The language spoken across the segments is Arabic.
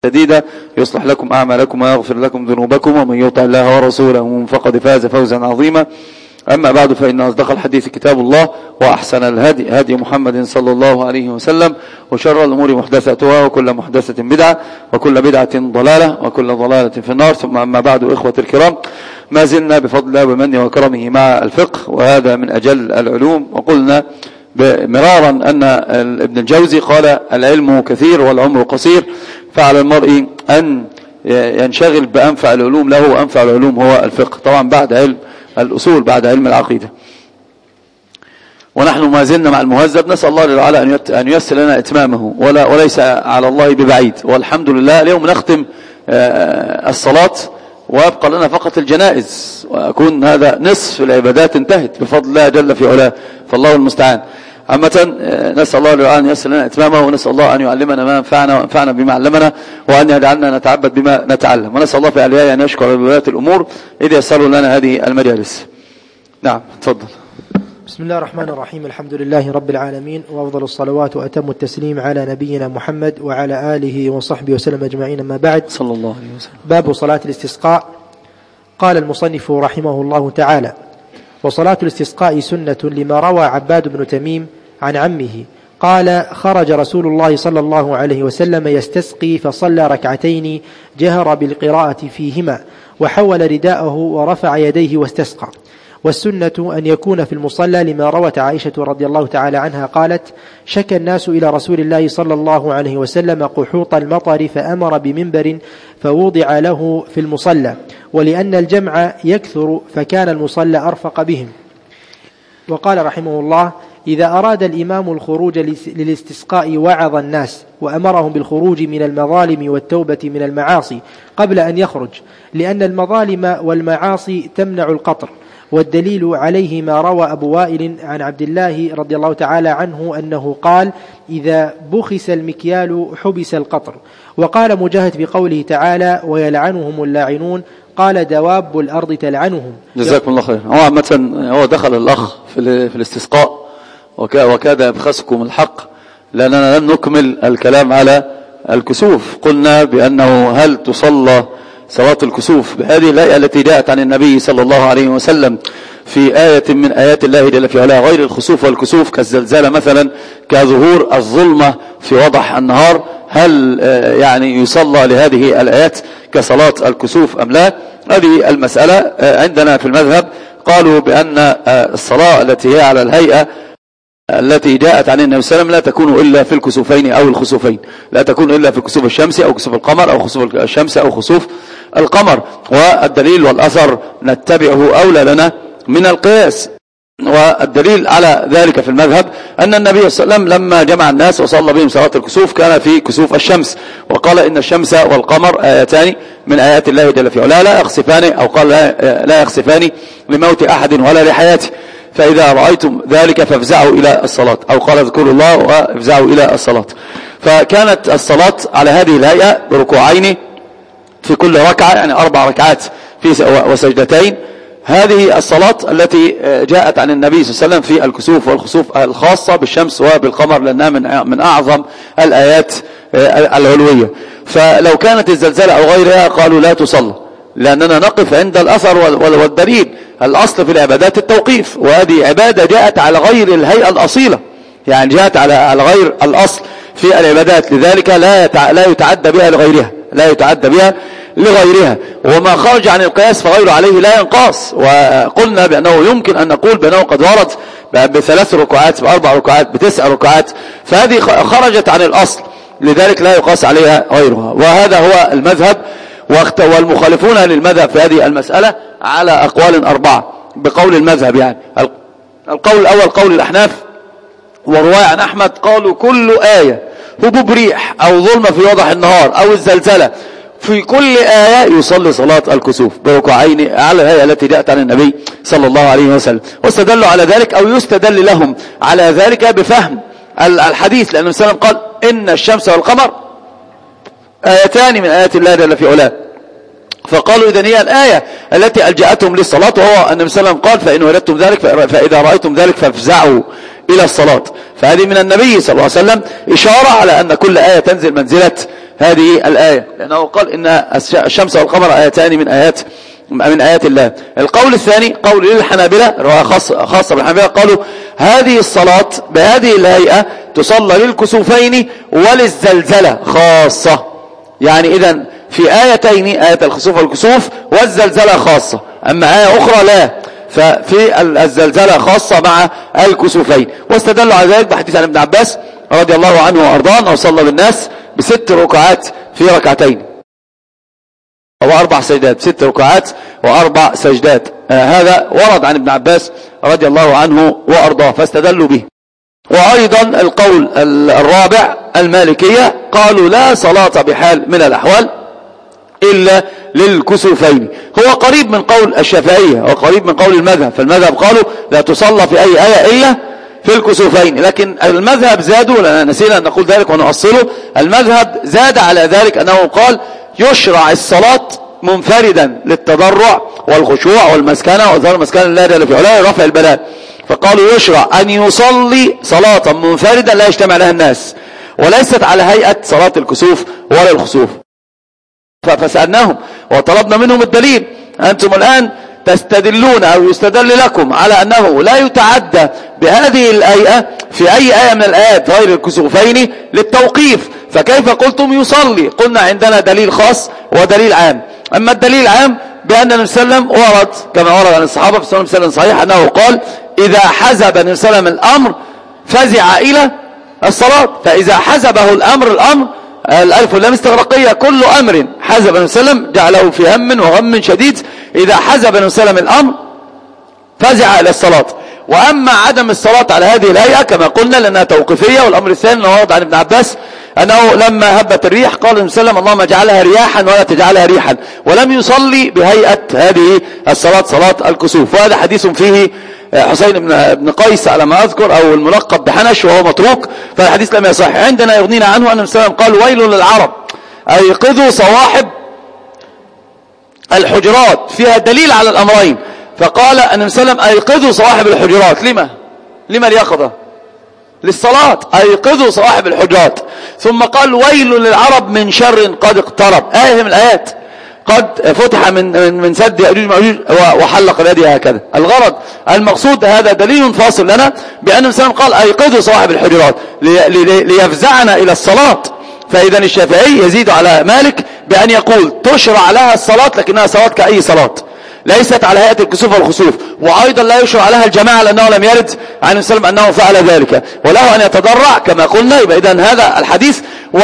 جديدة يصلح لكم أعمالكم ويغفر لكم ذنوبكم ومن يطع الله ورسوله فقد فاز فوزا عظيما. أما بعد فإن أصدق الحديث كتاب الله وأحسن الهدي هدي محمد صلى الله عليه وسلم وشر الأمور محدثاتها وكل محدثة بدعة وكل بدعة ضلالة وكل ضلالة في النار. ثم أما بعد إخوة الكرام، ما زلنا بفضل الله ومنه وكرمه مع الفقه، وهذا من أجل العلوم. وقلنا مرارا أن ابن الجوزي قال العلم كثير والعمر قصير، فعلى المرء أن ينشغل بأنفع العلوم له، وأنفع العلوم هو الفقه طبعا بعد علم الأصول، بعد علم العقيدة. ونحن ما زلنا مع المهذب، نسأل الله تعالى أن ييسر لنا إتمامه وليس على الله ببعيد. والحمد لله اليوم نختم الصلاة ويبقى لنا فقط الجنائز، ويكون هذا نصف العبادات انتهت بفضل الله جل في علاه، فالله المستعان. عامة نسأل الله تعالى أن ييسر لنا إتمامه، ونسأل الله أن يعلمنا ما ينفعنا وينفعنا بما علمنا، وأن يجعلنا نتعبد بما نتعلم. ونسأل الله في النهاية أن يشكر لولاة الأمور إذ يسروا لنا هذه المجالس. نعم تفضل. بسم الله الرحمن الرحيم. الحمد لله رب العالمين، وأفضل الصلوات وأتم التسليم على نبينا محمد وعلى آله وصحبه وسلم أجمعين. ما بعد، صلى الله عليه وسلم. باب صلاة الاستسقاء. قال المصنف رحمه الله تعالى: وصلاة الاستسقاء سنة، لما روى عباد بن تميم عن عمه قال: خرج رسول الله صلى الله عليه وسلم يستسقي فصلى ركعتين جهر بالقراءة فيهما، وحول رداءه ورفع يديه واستسقى. والسنة أن يكون في المصلى، لما روت عائشة رضي الله تعالى عنها قالت: شكى الناس إلى رسول الله صلى الله عليه وسلم قحوط المطر فأمر بمنبر فوضع له في المصلى، ولأن الجمع يكثر فكان المصلى أرفق بهم. وقال رحمه الله: إذا أراد الإمام الخروج للاستسقاء وعظ الناس وأمرهم بالخروج من المظالم والتوبة من المعاصي قبل أن يخرج، لأن المظالم والمعاصي تمنع القطر. والدليل عليه ما روى أبو وائل عن عبد الله رضي الله تعالى عنه أنه قال: إذا بخس المكيال حبس القطر. وقال مجاهد بقوله تعالى: ويلعنهم اللاعنون، قال: دواب الأرض تلعنهم. جزاكم الله خير. هو دخل الأخ في الاستسقاء وكاد يبخسكم الحق، لأننا لم نكمل الكلام على الكسوف. قلنا بأنه هل تصلى صلاة الكسوف بهذه الآية التي جاءت عن النبي صلى الله عليه وسلم في آية من آيات الله جل في علاه، غير الخسوف والكسوف كالزلزال مثلا، كظهور الظلمة في وضح النهار، هل يعني يصلى لهذه الآيات كصلاة الكسوف أم لا؟ هذه المسألة عندنا في المذهب قالوا بأن الصلاة التي هي على الهيئة التي جاءت عن النبي صلى الله عليه وسلم لا تكون إلا في الكسوفين أو الخسوفين، لا تكون إلا في كسوف الشمس أو كسوف القمر أو خسوف الشمس أو خسوف القمر. والدليل والأثر نتبعه أولى لنا من القياس. والدليل على ذلك في المذهب أن النبي صلى الله عليه وسلم لما جمع الناس وصلى بهم صلاة الكسوف كان في كسوف الشمس، وقال إن الشمس والقمر آيتان من آيات الله جل في علاه لا يخسفان، أو قال لا يخسفان لموت أحد ولا لحياته، فإذا رأيتم ذلك فافزعوا إلى الصلاة، أو قال اذكروا الله وافزعوا إلى الصلاة. فكانت الصلاة على هذه الهيئة بركوعين في كل ركعة، يعني 4 ركعات وسجدتين. هذه الصلاة التي جاءت عن النبي صلى الله عليه وسلم في الكسوف والخسوف الخاصة بالشمس وبالقمر، لأنها من أعظم الآيات العلوية. فلو كانت الزلزال أو غيرها قالوا لا تصلى، لأننا نقف عند الأثر والدليل. الأصل في العبادات التوقيف، وهذه عبادة جاءت على غير الهيئة الأصيلة، يعني جاءت على غير الأصل في العبادات، لذلك لا يتعدى بها لغيرها، لا يتعدى بها لغيرها. وما خرج عن القياس فغيره عليه لا ينقاس. وقلنا بأنه يمكن أن نقول بأنه قد ورد ب3 ركعات، ب4 ركعات، ب9 ركعات، فهذه خرجت عن الأصل، لذلك لا يقاس عليها غيرها. وهذا هو المذهب. والمخالفون للمذهب في هذه المسألة على أقوال 4 بقول المذهب. يعني القول الأول قول الأحناف ورواية عن أحمد، قالوا كل آية هبوب ريح أو ظلمة في وضح النهار أو الزلزلة، في كل آية يصلي صلاة الكسوف بركوعين على الهيئة التي جاءت عن النبي صلى الله عليه وسلم. واستدلوا على ذلك، أو يستدل لهم على ذلك بفهم الحديث، لأن النبي صلى الله عليه وسلم قال إن الشمس والقمر آيتان من آيات الله جل في علاه، فقالوا إذن هي الآية التي ألجأتهم للصلاة. وهو النبي صلى الله عليه وسلم قال فإن وجدتم ذلك فإذا رأيتم ذلك فافزعوا إلى الصلاة. فهذه من النبي صلى الله عليه وسلم إشارة على أن كل آية تنزل منزلة هذه الآية، لأنه قال إن الشمس والقمر آيتان من آيات الله. القول الثاني قول للحنابلة، رواية خاصة بالحنابلة، قالوا هذه الصلاة بهذه الهيئة تصلى للكسوفين وللزلزلة خاصة. يعني إذن في آيتين، آية الخسوف والكسوف والزلزلة خاصة، أما آية أخرى لا، ففي الزلزلة خاصة مع الكسوفين. واستدلوا على ذلك بحديث عن ابن عباس رضي الله عنه وأرضاه أنه صلى بالناس ب6 ركعات في ركعتين، أو 4 سجدات، 6 ركعات و4 سجدات. هذا ورد عن ابن عباس رضي الله عنه وأرضاه فاستدلوا به. وأيضا القول الرابع المالكية قالوا لا صلاة بحال من الأحوال إلا للكسوفين. هو قريب من قول الشافعية وقريب من قول المذهب، فالمذهب قالوا لا تصلى في أي آية إلا في الكسوفين، لكن المذهب زادوا، لأننا نسينا أن نقول ذلك ونؤصله. المذهب زاد على ذلك أنه قال يشرع الصلاة منفردا للتضرع والخشوع والمسكنة وظهر المسكنة لا جل في علاه رفع البلاء، فقالوا يشرع أن يصلي صلاة منفردا لا يجتمع لها الناس، وليست على هيئة صلاة الكسوف ولا الخسوف. فسألناهم وطلبنا منهم الدليل. أنتم الآن تستدلون أو يستدل لكم على أنه لا يتعدى بهذه الآية في أي آية من الآيات غير الكسوفين للتوقيف، فكيف قلتم يصلي؟ قلنا عندنا دليل خاص ودليل عام. أما الدليل العام بأن النبي صلى الله عليه وسلم ورد كما ورد عن الصحابة في سنن مسلم صحيح أنه قال إذا حزب النبي صلى الله عليه وسلم الأمر فزع إلى الصلاة. فإذا حزبه الأمر الألف واللام استغرقية، كل أمر حزب النبي صلى الله عليه وسلم جعله في هم وغم شديد، إذا حزب النبي صلى الله عليه وسلم الأمر فزع إلى الصلاة. وأما عدم الصلاة على هذه الهيئة كما قلنا لأنها توقيفية. والأمر الثاني أنه ورد عن ابن عباس أنه لما هبت الريح قال النبي صلى الله عليه وسلم اللهم اجعلها رياحا ولا تجعلها ريحا، ولم يصلي بهيئة هذه الصلاة صلاة الكسوف. وهذا حديث فيه حسين بن قيس على ما أذكر أو الملقب بحنش وهو متروك، فالحديث لم يصح. عندنا يغنينا عنه أن النبي صلى الله عليه وسلم قال ويل للعرب أيقظوا صواحب الحجرات، فيها دليل على الأمرين. فقال النبي صلى الله عليه وسلم أيقظوا صواحب الحجرات، لما اليقظة؟ للصلاة، أيقظوا صواحب الحجرات. ثم قال ويل للعرب من شر قد اقترب، آية من الآيات، قد فتح من سد يأجوج ومأجوج وحلق اليد هكذا. الغرض المقصود هذا دليل فاصل لنا بأن النبي صلى الله عليه وسلم قال أيقظوا صواحب الحجرات ليفزعنا إلى الصلاة. فإذا الشافعي يزيد على مالك بأن يقول تشرع لها الصلاة لكنها صلاة كأي صلاة، ليست على هيئة الكسوف والخسوف. وأيضا لا يشرع لها الجماعة لأنه لم يرد عن النبي صلى الله عليه وسلم أنه فعل ذلك، وله أن يتضرع كما قلنا. يبقى إذن هذا الحديث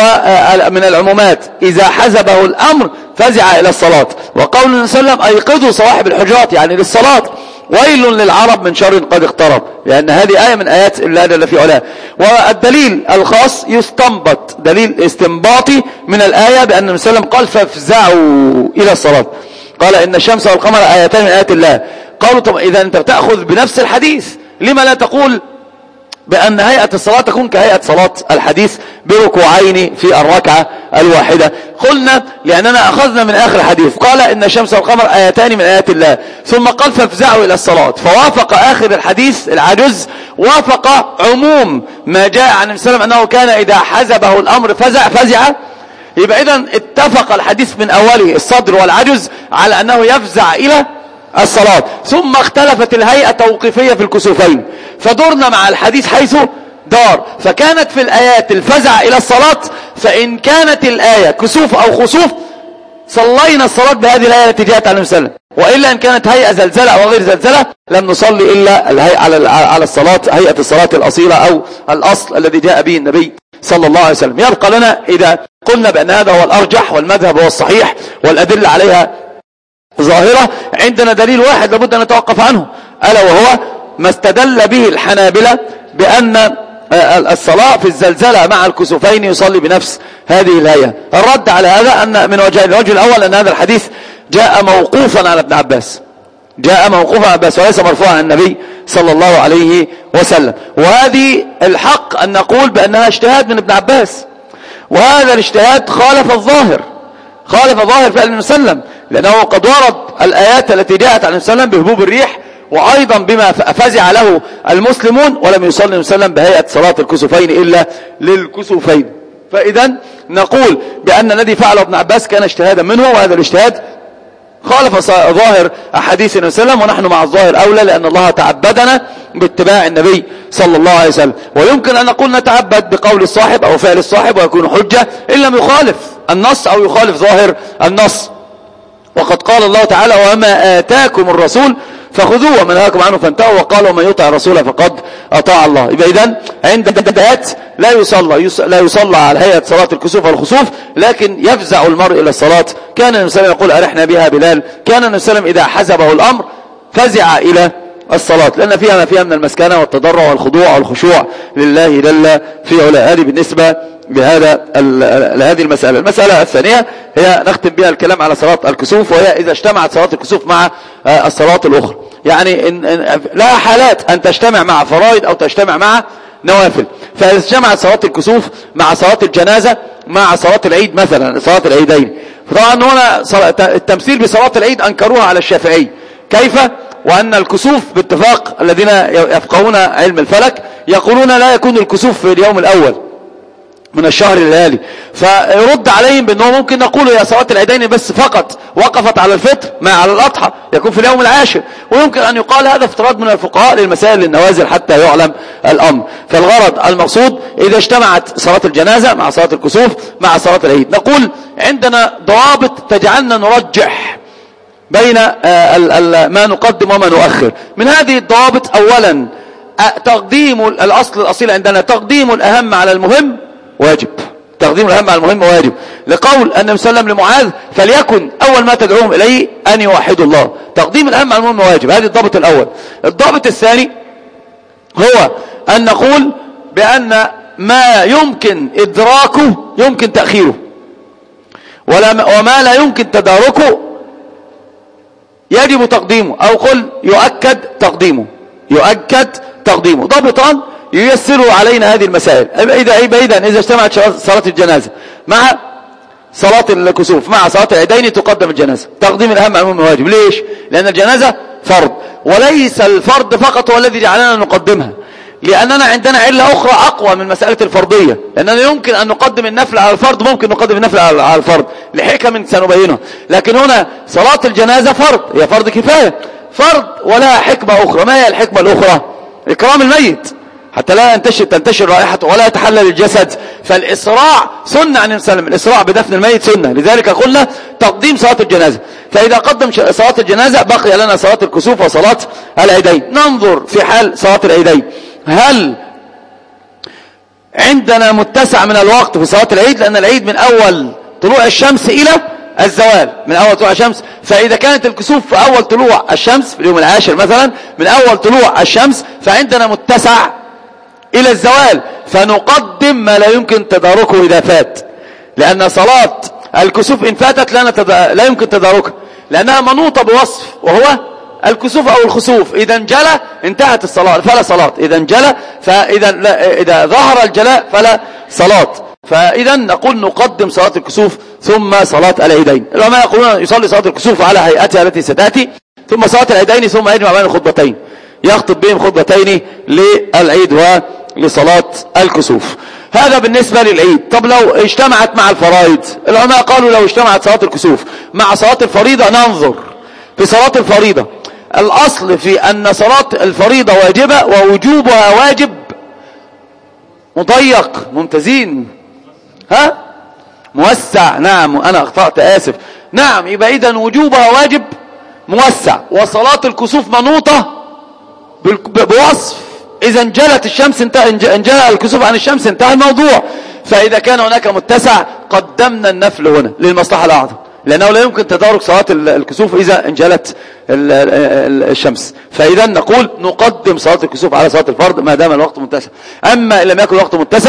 ومن العمومات إذا حزبه الأمر فزع إلى الصلاة. وقول النبي صلى الله عليه وسلم أيقظوا صواحب الحجرات يعني للصلاة، ويل للعرب من شر قد اقترب، لأن هذه آية من آيات الله جل في علاه. والدليل الخاص يستنبط دليل استنباطي من الآية بأن النبي صلى الله عليه وسلم قال فافزعوا إلى الصلاة، قال إن الشمس والقمر آيتان من آيات الله. قالوا طب إذا أنت بتأخذ بنفس الحديث لما لا تقول بأن هيئة الصلاة تكون كهيئة صلاة الحديث بركوعين في الركعة الواحدة؟ قلنا لأننا أخذنا من آخر الحديث قال إن الشمس والقمر آيتان من آيات الله، ثم قال فافزعوا إلى الصلاة، فوافق آخر الحديث العجز وافق عموم ما جاء عن النبي صلى الله عليه وسلم أنه كان إذا حزبه الأمر فزع. يبقى إذن اتفق الحديث من أوله الصدر والعجز على أنه يفزع إلى الصلاة. ثم اختلفت الهيئة توقيفية في الكسوفين، فدرنا مع الحديث حيث دار، فكانت في الآيات الفزع إلى الصلاة، فإن كانت الآية كسوف أو خسوف صلينا الصلاة بهذه الآية التي جاءت عن النبي صلى الله عليه وسلم، وإلا إن كانت هيئة زلزلة أو غير زلزلة لم نصلي إلا على الصلاة هيئة الصلاة الأصيلة أو الأصل الذي جاء به النبي صلى الله عليه وسلم. يبقى لنا إذا قلنا بأن هذا هو الأرجح والمذهب هو الصحيح والأدلة عليها ظاهرة، عندنا دليل واحد لابد أن نتوقف عنه، ألا وهو ما استدل به الحنابلة بأن الصلاة في الزلزلة مع الكسوفين يصلي بنفس هذه الهيئة. الرد على هذا أن من وجهين: الوجه الأول أن هذا الحديث جاء موقوفا على ابن عباس، وليس مرفوعا عن النبي صلى الله عليه وسلم، وهذه الحق أن نقول بأنها اجتهاد من ابن عباس، وهذا الاجتهاد خالف الظاهر فعل النبي صلى الله عليه وسلم، لأنه قد ورد الآيات التي جاءت عن النبي صلى الله عليه وسلم بهبوب الريح وأيضا بما فزع له المسلمون، ولم يصلي النبي صلى الله عليه وسلم بهيئة صلاة الكسوفين إلا للكسوفين. فإذا نقول بأن الذي فعله ابن عباس كان اجتهادا منه، وهذا الاجتهاد خالف ظاهر أحاديث النبي صلى الله عليه وسلم، ونحن مع الظاهر أولى، لأن الله تعبدنا باتباع النبي صلى الله عليه وسلم. ويمكن أن نقول نتعبد بقول الصاحب أو فعل الصاحب ويكون حجة إن لم يخالف النص أو يخالف ظاهر النص. وقد قال الله تعالى: وما آتاكم الرسول فخذوه وما نهاكم عنه فانتهوا، وقال: ومن يطع الرسول فقد أطاع الله. يبقى إذن عند هيئات لا يصلى على هيئة صلاة الكسوف والخسوف، لكن يفزع المرء إلى الصلاة. كان النبي صلى الله عليه وسلم يقول: أرحنا بها بلال. كان النبي صلى الله عليه وسلم إذا حزبه الأمر فزع إلى الصلاة، لأن فيها ما فيها من المسكنة والتضرع والخضوع والخشوع لله جل في علاه. هذه بالنسبة لهذه المسألة. المسألة الثانية هي نختم بها الكلام على صلاة الكسوف، وهي إذا اجتمعت صلاة الكسوف مع الصلاة الأخرى. يعني لا حالات أن تجتمع مع فرائض أو تجتمع مع نوافل. فإذا اجتمعت صلاة الكسوف مع صلاة الجنازة مع صلاة العيد مثلا، صلاة العيدين، فطبعا هنا التمثيل بصلاة العيد أنكروها على الشافعي. كيف؟ وأن الكسوف باتفاق الذين يفقهون علم الفلك يقولون لا يكون الكسوف في اليوم الأول من الشهر الليالي، فيرد عليهم بأنه ممكن نقول يا صلاة العيدين بس فقط وقفت على الفطر ما على الأضحى يكون في اليوم العاشر. ويمكن أن يقال هذا افتراض من الفقهاء للمسائل النوازل حتى يعلم الأمر. فالغرض المقصود إذا اجتمعت صلاة الجنازة مع صلاة الكسوف مع صلاة العيد، نقول عندنا ضوابط تجعلنا نرجح بين ما نقدم وما نؤخر. من هذه الضوابط أولا تقديم الأصل عندنا تقديم الأهم على المهم واجب. تقديم الأهم على المهم واجب، لقول النبي صلى الله عليه وسلم لمعاذ: فليكن أول ما تدعوهم إليه أن يوحدوا الله. تقديم الأهم على المهم واجب، هذا الضابط الأول. الضابط الثاني هو أن نقول بأن ما يمكن إدراكه يمكن تأخيره، وما لا يمكن تداركه يجب تقديمه، أو قل يؤكد تقديمه. ضابطان ييسروا علينا هذه المسائل. إذا اجتمعت صلاة الجنازة مع صلاة الكسوف مع صلاة العيدين تقدم الجنازة. تقديم الأهم على المهم واجب. ليش؟ لأن الجنازة فرض، وليس الفرض فقط هو الذي جعلنا نقدمها، لأننا عندنا علة أخرى أقوى من مسألة الفرضية، لأننا يمكن أن نقدم النفل على الفرض، ممكن نقدم النفل على الفرض لحكم سنبينها. لكن هنا صلاة الجنازة فرض، هي فرض كفاية، فرض ولها حكمة أخرى. ما هي الحكمة الأخرى؟ إكرام الميت حتى لا تنتشر رائحته ولا يتحلل الجسد. فالإسراع سنة عن السلام، الإسراع بدفن الميت سنة، لذلك قلنا تقديم صلاة الجنازة. فإذا قدم صلاة الجنازة بقي لنا صلاة الكسوف وصلاة العيدين. ننظر في حال صلاة العيدين، هل عندنا متسع من الوقت في صلاة العيد؟ لأن العيد من أول طلوع الشمس إلى الزوال، من أول طلوع الشمس. فإذا كانت الكسوف في أول طلوع الشمس في اليوم العاشر مثلا، من أول طلوع الشمس، فعندنا متسع إلى الزوال، فنقدم ما لا يمكن تداركه إذا فات، لأن صلاة الكسوف إن فاتت لا يمكن تداركها، لأنها منوطة بوصف وهو الكسوف أو الخسوف. إذا انجلى انتهت الصلاة فلا صلاة، إذا انجلى إذا ظهر الجلاء فلا صلاة. فإذا نقول نقدم صلاة الكسوف ثم صلاة العيدين. العلماء يقولون يصلي صلاة الكسوف على هيئتها التي ستأتي، ثم صلاة العيدين، ثم يجمع بين الخطبتين، يخطب بهم خطبتين للعيد ولصلاة الكسوف. هذا بالنسبة للعيد. طب لو اجتمعت مع الفرائض، العلماء قالوا لو اجتمعت صلاة الكسوف مع صلاة الفريضة ننظر في صلاة الفريضة. الأصل في أن صلاة الفريضة واجبة ووجوبها واجب مضيق. ممتازين، ها؟ موسع. نعم، أنا أخطأت، آسف. نعم، يبقى إذن وجوبها واجب موسع، وصلاة الكسوف منوطة بوصف. إذا انجلت الشمس انجلى الكسوف عن الشمس انتهى الموضوع. فإذا كان هناك متسع قدمنا النفل هنا للمصلحة الأعظم، لأنه لا يمكن تدارك صلاة الكسوف إذا انجلت الشمس. فإذا نقول نقدم صلاة الكسوف على صلاة الفرض ما دام الوقت متسع. أما إن لم يكن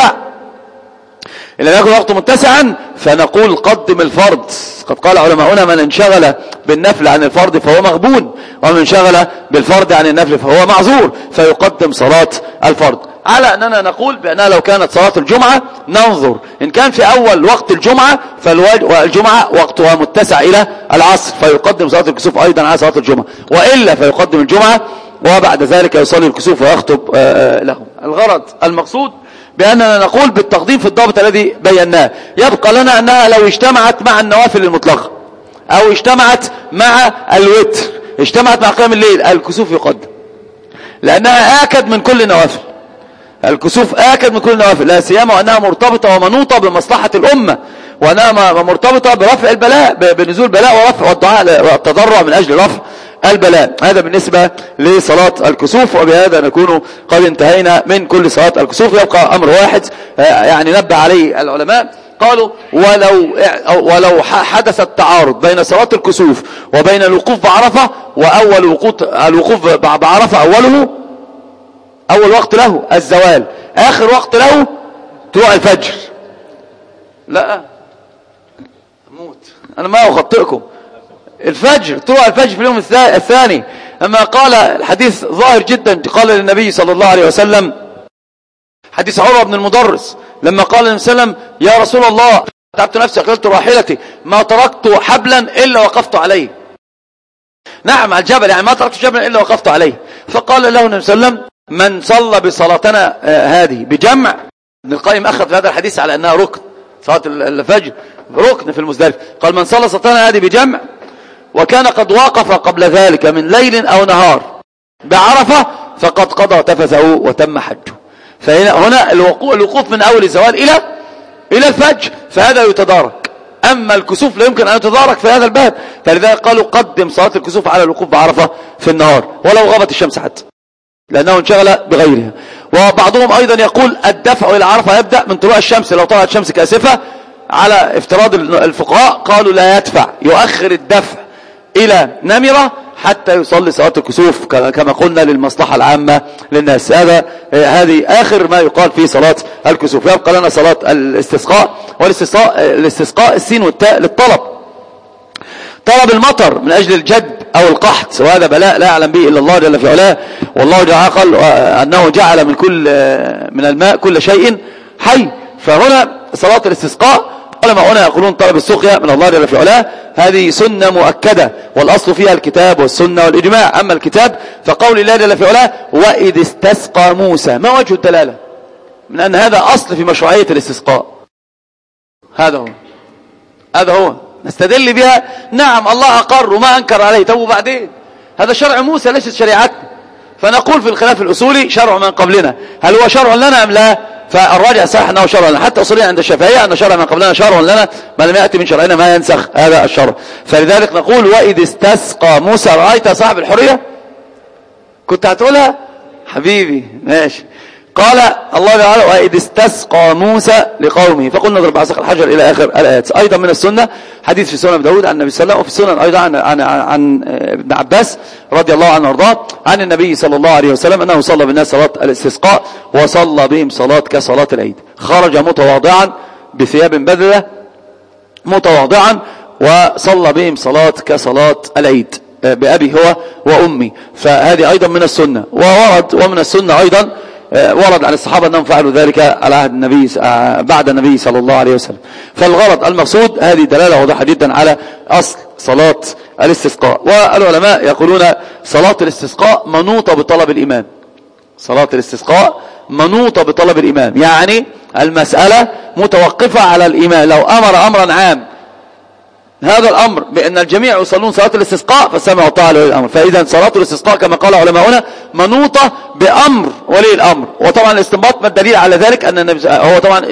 الوقت متسعا فنقول قدم الفرض. قد قال علماؤنا: من انشغل بالنفل عن الفرض فهو مغبون، ومن انشغل بالفرض عن النفل فهو معذور، فيقدم صلاة الفرض. على أننا نقول بأنها لو كانت صلاة الجمعة ننظر إن كان في أول وقت الجمعة والجمعة وقتها متسع إلى العصر فيقدم صلاة الكسوف أيضا على صلاة الجمعة، وإلا فيقدم الجمعة وبعد ذلك يصلي الكسوف ويخطب لهم. الغرض المقصود بأننا نقول بالتقديم في الضابط الذي بيناه. يبقى لنا أنها لو اجتمعت مع النوافل المطلقة أو اجتمعت مع الوتر، اجتمعت مع قيام الليل، الكسوف يقدم، لأنها آكد من كل النوافل. الكسوف آكد من كل النوافل، لا سيما وأنها مرتبطة ومنوطة بمصلحة الأمة، وأنها مرتبطة برفع البلاء، بنزول البلاء ورفع والدعاء والتضرع من أجل رفع البلاء. هذا بالنسبة لصلاة الكسوف. وبهذا نكون قد انتهينا من كل صلاة الكسوف. يبقى أمر واحد يعني نبه عليه العلماء، قالوا ولو حدث التعارض بين صلاة الكسوف وبين الوقوف بعرفة، وأول الوقوف بعرفة أول وقت له الزوال، آخر وقت له طلوع الفجر. لا موت، أنا ما أخطئكم، الفجر، طلوع الفجر في اليوم الثاني. أما قال الحديث ظاهر جدا، قال للنبي صلى الله عليه وسلم حديث عروة بن المدرس لما قال النبي صلى الله عليه وسلم يا رسول الله تعبت نفسي أقلت راحلتي ما تركت حبلا إلا وقفت عليه. نعم على الجبل، يعني ما تركت جبلا إلا وقفت عليه. فقال له النبي صلى الله عليه وسلم من صلى بصلاتنا هذه بجمع. ابن القيم أخذ هذا الحديث على أنها ركن، صلاة الفجر ركن في المزدلفة. قال من صلى صلاتنا هذه بجمع وكان قد وقف قبل ذلك من ليل أو نهار بعرفة فقد قضى تفثه وتم حجه. فهنا الوقوف من أول الزوال إلى الفجر، فهذا يتدارك. أما الكسوف لا يمكن أن يتدارك في هذا الباب، فلذلك قالوا قدم صلاة الكسوف على الوقوف بعرفة في النهار ولو غابت الشمس حتى، لأنه انشغل بغيرها. وبعضهم أيضا يقول الدفع إلى عرفة يبدأ من طلوع الشمس، لو طلعت الشمس كاسفة على افتراض الفقهاء قالوا لا يدفع، يؤخر الدفع إلى نمرة حتى يصلي صلاة الكسوف كما قلنا للمصلحة العامة للناس. هذه آخر ما يقال في صلاة الكسوف. يبقى لنا صلاة الاستسقاء، والاستسقاء السين والتاء للطلب، طلب المطر من أجل الجدب أو القحط، وهذا بلاء لا يعلم به إلا الله جل في علاه. والله جل قال أنه جعل من الماء كل شيء حي. فهنا صلاة الاستسقاء علماء هنا يقولون طلب السقيا من الله جل في علاه، هذه سنة مؤكدة، والأصل فيها الكتاب والسنة والإجماع. أما الكتاب فقول الله جل في علاه وإذ استسقى موسى، ما وجه الدلالة من أن هذا أصل في مشروعية الاستسقاء؟ هذا هو نستدل بها. نعم الله أقر وما أنكر عليه، طب وبعدين هذا شرع موسى ليست شريعتنا. فنقول في الخلاف الأصولي شرع من قبلنا، هل هو شرع لنا أم لا؟ فالراجع صحيح أنه شرع لنا، حتى أصوليا عند الشافعية أن شرع من قبلنا شرع لنا ما لم يأتي من شرعنا ما ينسخ هذا الشرع. فلذلك نقول وإذ استسقى موسى، رأيت صاحب الحرية؟ كنت هتقولها حبيبي ماشي. قال الله تعالى وإذ استسقى موسى لقومه فقلنا اضرب بعصاك الحجر إلى آخر الآيات. أيضا من السنة حديث في سنن داود عن النبي صلى الله عليه وسلم، وفي السنن أيضا عن ابن عباس رضي الله عنه وارضاه عن النبي صلى الله عليه وسلم أنه صلى بالناس صلاة الاستسقاء وصلى بهم صلاة كصلاة العيد. خرج متواضعا بثياب بذلة متواضعا وصلى بهم صلاة كصلاة العيد بأبي هو وأمي. فهذه أيضا من السنة. ومن السنة أيضا ورد عن الصحابة أنهم فعلوا ذلك على عهد النبي بعد النبي صلى الله عليه وسلم. فالغرض المقصود هذه دلالة واضحة جدا على أصل صلاة الاستسقاء. والعلماء يقولون صلاة الاستسقاء منوطة بطلب الإمام. صلاة الاستسقاء منوطة بطلب الإمام، يعني المسألة متوقفة على الإمام. لو أمر أمرا عام هذا الأمر بأن الجميع يصلون صلاة الاستسقاء فسمعوا طاعة لولي الأمر. فإذا صلاة الاستسقاء كما قال علماؤنا منوطة بأمر ولي الأمر. وطبعا الاستنباط ما الدليل على ذلك أن النبي هو طبعا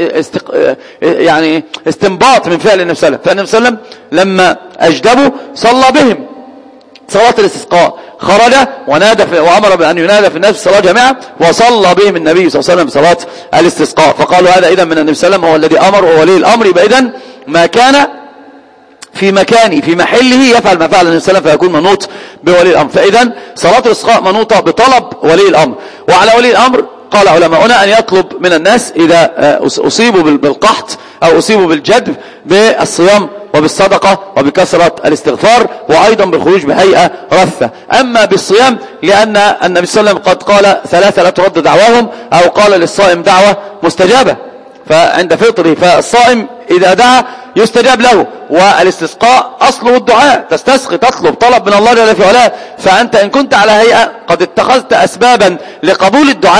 يعني استنباط من فعل النبي صلى الله عليه وسلم. فالنبي صلى الله عليه وسلم لما أجدبوا صلى بهم صلاة الاستسقاء، خرج ونادى وأمر بأن ينادى في الناس صلاة جماعة وصلى بهم النبي صلى الله عليه وسلم صلاة الاستسقاء. فقالوا هذا إذن من النبي صلى الله عليه وسلم هو الذي أمر وولي الأمر، يبقى إذن ما كان في مكانه في محله يفعل ما فعل النبي صلى الله عليه وسلم فيكون منوط بولي الأمر. فإذا صلاة الاستسقاء منوطة بطلب ولي الأمر. وعلى ولي الأمر قال علماؤنا أن يطلب من الناس إذا أصيبوا بالقحط أو أصيبوا بالجدب بالصيام وبالصدقة وبكثرة الاستغفار، وأيضا بالخروج بهيئة رثة. أما بالصيام لأن النبي صلى الله عليه وسلم قد قال ثلاثة لا ترد دعواهم، أو قال للصائم دعوة مستجابة فعند فطره، فالصائم إذا دعا يستجاب له. والاستسقاء أصله الدعاء، تستسقي تطلب طلب من الله جل في علاه. فأنت إن كنت على هيئة قد اتخذت أسبابا لقبول الدعاء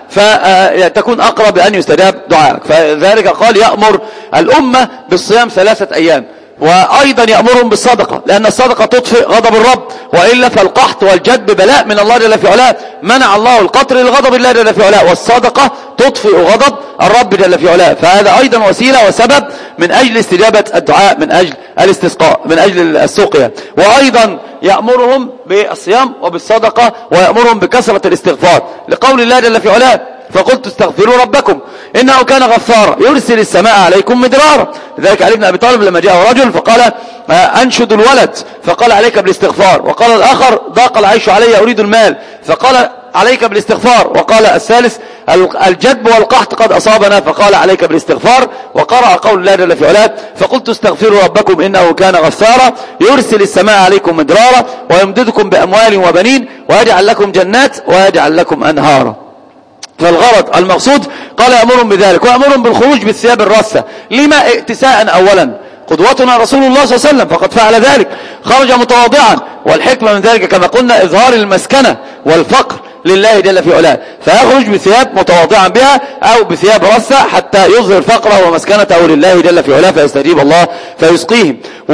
فتكون أقرب أن يستجاب دعائك. فذلك قال يأمر الأمة بالصيام 3 أيام، وأيضا يأمرهم بالصدقة، لأن الصدقة تطفئ غضب الرب، وإلا فالقحط والجدب بلاء من الله جل في علاه. منع الله القطر لغضب الله جل في علاه، والصدقة تطفئ غضب الرب جل في علاه. فهذا أيضا وسيلة وسبب من أجل استجابة الدعاء، من أجل الاستسقاء، من أجل السقيا. وأيضا يأمرهم بالصيام وبالصدقة، ويأمرهم بكثرة الاستغفار، لقول الله جل في علاه فقلت استغفروا ربكم إنه كان غفارا يرسل السماء عليكم مدرارا. لذلك علي بن أبي طالب لما جاءه رجل فقال أنشد الولد، فقال عليك بالاستغفار. وقال الآخر ضاق العيش علي أريد المال، فقال عليك بالاستغفار. وقال الثالث الجدب والقحط قد أصابنا، فقال عليك بالاستغفار. وقرأ قول الله جل في علاه فقلت استغفروا ربكم إنه كان غفارا يرسل السماء عليكم مدرارا ويمددكم بأموال وبنين ويجعل لكم جنات ويجعل لكم أنهارا. فالغرض المقصود قال يأمرهم بذلك، ويأمرهم بالخروج بالثياب الرثة. لما؟ ائتساء أولا، قدوتنا رسول الله صلى الله عليه وسلم فقد فعل ذلك، خرج متواضعا، والحكمة من ذلك كما قلنا إظهار المسكنة والفقر لله جل في علاه، فيخرج بثياب متواضعا بها أو بثياب رثة حتى يظهر فقره ومسكنته لله جل في علاه، فيستجيب الله فيسقيهم.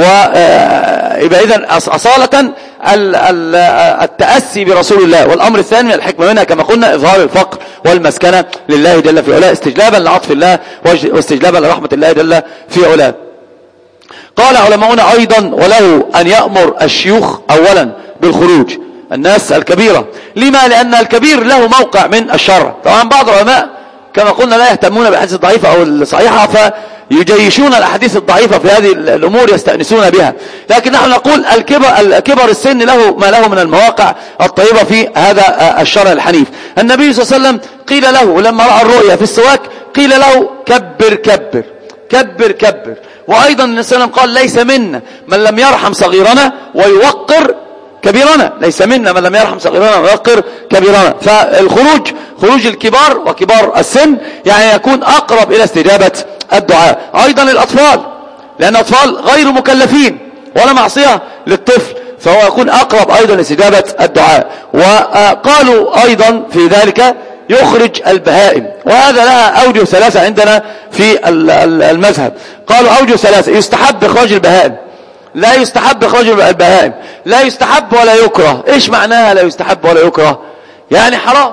ويبقى إذن أصالة التأسي برسول الله. والأمر الثاني من الحكمة منها كما قلنا إظهار الفقر والمسكنة لله جل في علاه، استجلابا لعطف الله واستجلابا لرحمة الله جل في علاه. قال علماؤنا أيضا وله أن يأمر الشيوخ أولا بالخروج، الناس الكبيرة. لما؟ لأن الكبير له موقع من الشرع. طبعا بعض العلماء كما قلنا لا يهتمون بالأحاديث الضعيفة أو الصحيحة، فيجيشون الأحاديث الضعيفة في هذه الأمور يستأنسون بها. لكن نحن نقول الكبر السن له ما له من المواقع الطيبة في هذا الشرع الحنيف. النبي صلى الله عليه وسلم قيل له لما رأى الرؤيا في السواك قيل له كبر كبر كبر كبر. وأيضا النبي صلى الله عليه وسلم قال ليس منا من لم يرحم صغيرنا ويوقر كبيرنا، ليس منا من لم يرحم صغيرنا ويوقر كبيرنا. فالخروج خروج الكبار وكبار السن يعني يكون أقرب إلى استجابة الدعاء. أيضا الأطفال، لأن الأطفال غير مكلفين ولا معصية للطفل، فهو يكون أقرب أيضا لاستجابة الدعاء. وقالوا أيضا في ذلك يخرج البهائم، وهذا لها أوجه 3 عندنا في المذهب. قالوا أوجه 3: يستحب إخراج البهائم، لا يستحب إخراج البهائم، لا يستحب ولا يكره. إيش معناها لا يستحب ولا يكره؟ يعني حرام.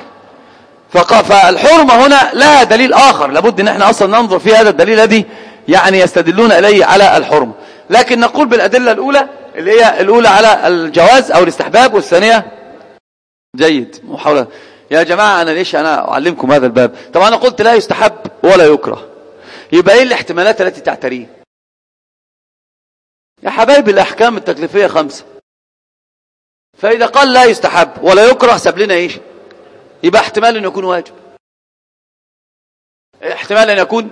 فالحرمة هنا لها دليل آخر، لابد ان احنا اصلا ننظر في هذا الدليل الذي يعني يستدلون اليه على الحرمة. لكن نقول بالأدلة الأولى اللي هي الأولى على الجواز أو الاستحباب، والثانية جيد محاولة. يا جماعة أنا ليش أنا أعلمكم هذا الباب؟ طبعا أنا قلت لا يستحب ولا يكره، يبقى إيه الاحتمالات التي تعتريه؟ يا حبايب الأحكام التكليفية 5، فإذا قال لا يستحب ولا يكره ساب لنا إيش؟ يبقى احتمال أن يكون واجب، احتمال أن يكون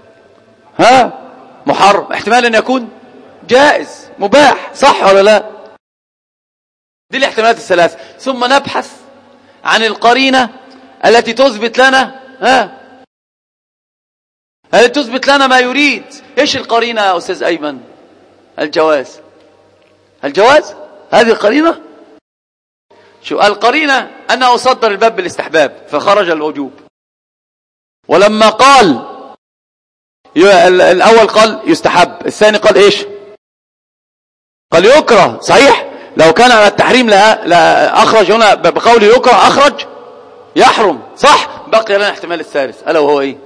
محرم، احتمال أن يكون جائز مباح، صح ولا لا؟ دي الاحتمالات الثلاث. ثم نبحث عن القرينة التي تثبت لنا التي تثبت لنا ما يريد. ايش القرينة يا أستاذ أيمن؟ الجواز. الجواز هذه القرينة. شو القرينة؟ أنه صدر الباب بالاستحباب فخرج الوجوب. ولما قال الأول قال يستحب، الثاني قال إيش؟ قال يكره. صحيح لو كان على التحريم لا أخرج هنا بقول يكره، أخرج يحرم، صح. بقي لنا الاحتمال الثالث ألا وهو إيه؟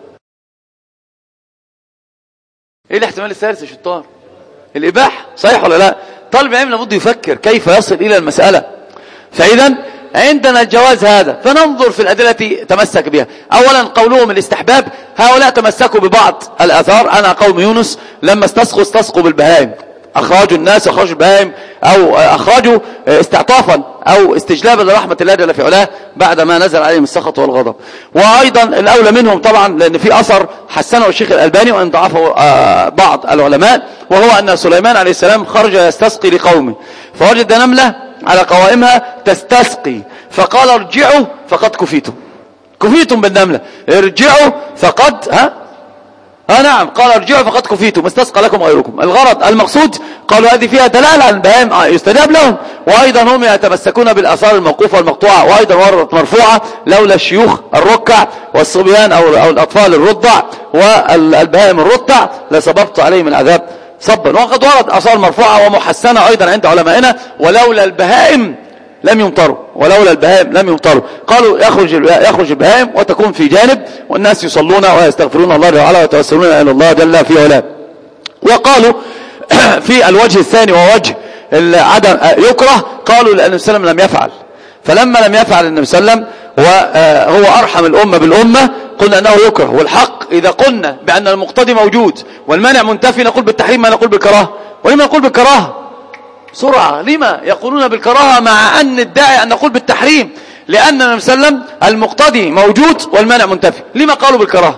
إيه الاحتمال الثالث يا شطار؟ الإباحة، صحيح ولا لا؟ طالب العلم لابد يفكر كيف يصل إلى المسألة. فإذا عندنا الجواز هذا، فننظر في الأدلة التي تمسك بها. أولا قولهم الاستحباب، هؤلاء تمسكوا ببعض الآثار. أنا قوم يونس لما استسقوا بالبهائم، أخرجوا الناس، أخرجوا البهائم، أو أخرجوا استعطافا أو استجلابا لرحمة الله جل في علاه بعد ما نزل عليهم السخط والغضب. وأيضا الأولى منهم طبعا لأن في أثر حسنه الشيخ الألباني وإن ضعفه بعض العلماء، وهو أن سليمان عليه السلام خرج يستسقي لقومه فوجد نملة على قوائمها تستسقي، فقال ارجعوا فقد كفيتم بالنملة، ارجعوا فقد نعم. قال ارجعوا فقد كفيتم استسقى لكم غيركم. الغرض المقصود قالوا هذه فيها دلالة على البهائم يستجاب لهم، وأيضا هم يتمسكون بالآثار الموقوفة والمقطوعة، وأيضا وردت مرفوعة لولا الشيوخ الركع والصبيان أو الأطفال الرضع والبهائم الرضع لسببت عليهم العذاب صبا. وقد ورد آثار مرفوعة ومحسنة أيضا عند علمائنا ولولا البهائم لم يمطروا، ولولا البهائم لم يمطروا. قالوا يخرج البهائم وتكون في جانب والناس يصلون ويستغفرون الله تعالى ويتوسلون إلى الله جل في علاه. وقالوا في الوجه الثاني ووجه عدم يكره، قالوا لأن النبي صلى الله عليه وسلم لم يفعل، فلما لم يفعل النبي صلى الله عليه وسلم وهو أرحم الأمة بالأمة قلنا أنه يكره. والحق إذا قلنا بأن المقتضي موجود والمانع منتفي نقول بالتحريم ما نقول بالكراهة. ولما نقول بالكراهة سرعة؟ لما يقولون بالكراهة مع أن الداعي أن نقول بالتحريم؟ لأن النبي صلى الله عليه وسلم المقتضي موجود والمانع منتفي. لما قالوا بالكراهة؟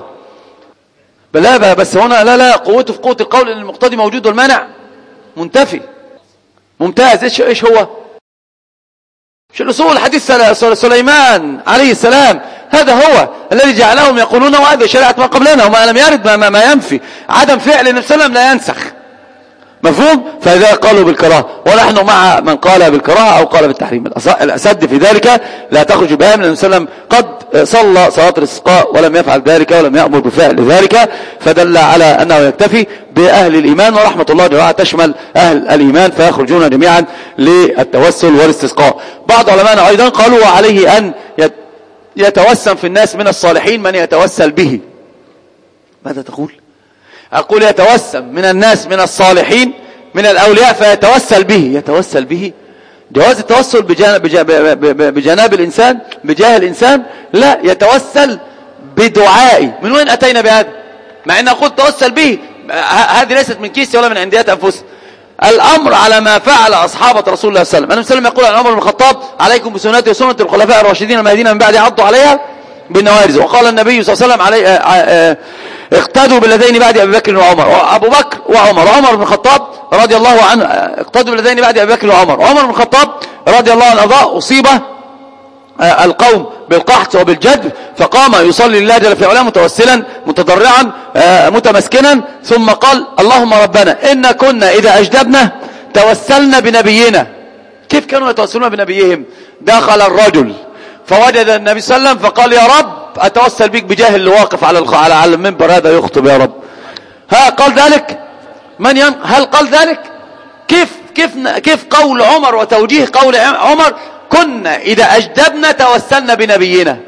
بلا بس هنا لا قوته في قوة القول أن المقتضي موجود والمانع منتفي. ممتاز. إيش هو؟ مش الأصول حديث سليمان عليه السلام، هذا هو الذي جعلهم يقولون وهذا شريعة ما قبلنا وما لم يرد ما ينفي عدم فعل النبي صلى الله عليه وسلم لا ينسخ. مفهوم؟ فإذا قالوا بالكراهة، ونحن مع من قال بالكراهة أو قال بالتحريم. الأسد في ذلك لا تخرج بها من النبي صلى الله عليه وسلم قد صلى صلاة الاستسقاء ولم يفعل ذلك ولم يأمر بفعل ذلك، فدل على أنه يكتفي بأهل الإيمان، ورحمة الله جل وعلا تشمل أهل الإيمان فيخرجون جميعا للتوسل والاستسقاء. بعض علماء أيضا قالوا وعليه أن يتوسم في الناس من الصالحين من يتوسل به. ماذا تقول؟ أقول يتوسم من الناس من الصالحين من الأولياء فيتوسل به. يتوسل به؟ جواز التوسل بجناب الإنسان بجاه الإنسان؟ لا، يتوسل بدعائي. من وين أتينا بهذا؟ مع أن أقول توسل به، هذه ليست من كيسي ولا من عنديات أنفسهم. الأمر على ما فعل أصحابة رسول الله صلى الله عليه وسلم. يقول عن عمر بن الخطاب عليكم بسنتي وسنة الخلفاء الراشدين المهديين من بعد عضوا عليها بالنوارز. وقال النبي صلى الله عليه وسلم اقتدوا بالذين بعد أبي بكر وعمر. وأبو بكر وعمر بن الخطاب رضي الله عنه اقتدوا بالذين بعد أبي بكر وعمر. وعمر بن الخطاب رضي الله عنه أصيب القوم بالقحط وبالجدب فقام يصلي لله جل في علاه متوسلا متضرعا متمسكنا، ثم قال اللهم ربنا إن كنا إذا أجدبنا توسلنا بنبينا. كيف كانوا يتوسلون بنبيهم؟ دخل الرجل فوجد النبي صلى الله عليه وسلم فقال يا رب أتوسل بك بجاه اللي واقف على المنبر هذا يخطب يا رب. قال ذلك؟ هل قال ذلك؟ كيف قول عمر وتوجيه قول عمر كنا إذا أجدبنا توسلنا بنبينا؟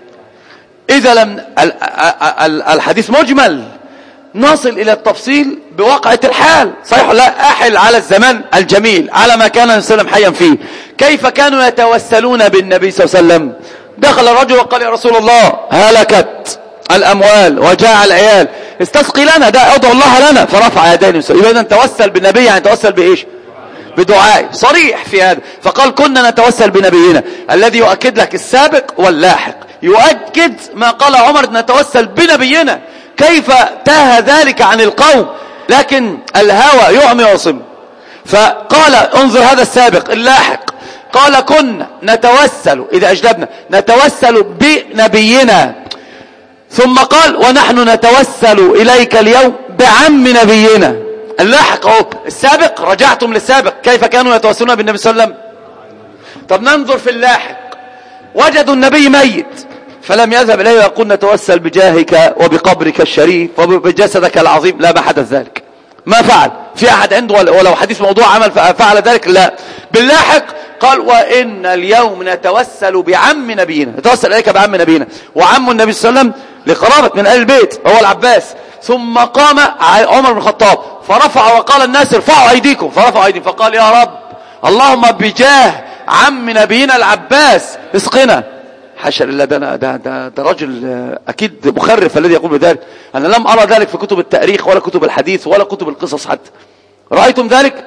إذا لم الحديث مجمل نصل إلى التفصيل بواقعة الحال. صحيح لا أحل على الزمان الجميل على ما كان النبي صلى الله عليه وسلم حيا فيه. كيف كانوا يتوسلون بالنبي صلى الله عليه وسلم؟ دخل الرجل وقال يا رسول الله هلكت الأموال وجاع العيال استسقي لنا، ادعو الله لنا. فرفع يديه. يبقى إذا توسل بالنبي يعني توسل بإيش؟ بدعاء صريح في هذا. فقال كنا نتوسل بنبينا الذي يؤكد لك السابق واللاحق، يؤكد ما قال عمر نتوسل بنبينا. كيف تاه ذلك عن القوم؟ لكن الهوى يعمي ويصم. فقال انظر هذا السابق اللاحق قال كنا نتوسل إذا أجدبنا نتوسل بنبينا، ثم قال ونحن نتوسل إليك اليوم بعم نبينا. اللاحق اهو، السابق رجعتم للسابق كيف كانوا يتوسلون بالنبي صلى الله عليه وسلم. طب ننظر في اللاحق، وجدوا النبي ميت فلم يذهب إليه ويقول نتوسل بجاهك وبقبرك الشريف وبجسدك العظيم. لا، ما حدث ذلك، ما فعل. في أحد عنده ولو حديث موضوع عمل فعل ذلك؟ لا. باللاحق قال وإن اليوم نتوسل بعم نبينا، نتوسل إليك بعم نبينا. وعم النبي صلى الله عليه وسلم لقرابة من أهل البيت هو العباس. ثم قام عمر بن الخطاب فرفع وقال الناس ارفعوا أيديكم، فرفعوا أيديهم فقال يا رب اللهم بجاه عم نبينا العباس اسقنا. حاشا لله، ده رجل أكيد مخرف الذي يقول بذلك. أنا لم أرى ذلك في كتب التاريخ ولا كتب الحديث ولا كتب القصص حتى. رأيتم ذلك؟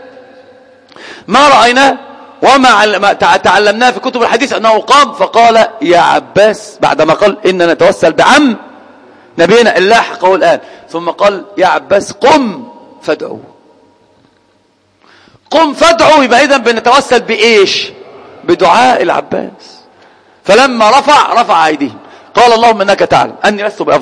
ما رأينا وما تعلمناه في كتب الحديث أنه قام فقال يا عباس بعدما قال إننا نتوسل بعم نبينا اللاحق هو الآن، ثم قال يا عباس قم فادعو. قم فادعو، يبقى إذن بنتوسل بإيش؟ بدعاء العباس. فلما رفع أيديهم قال اللهم إنك تعلم أني لست بأفضلهم.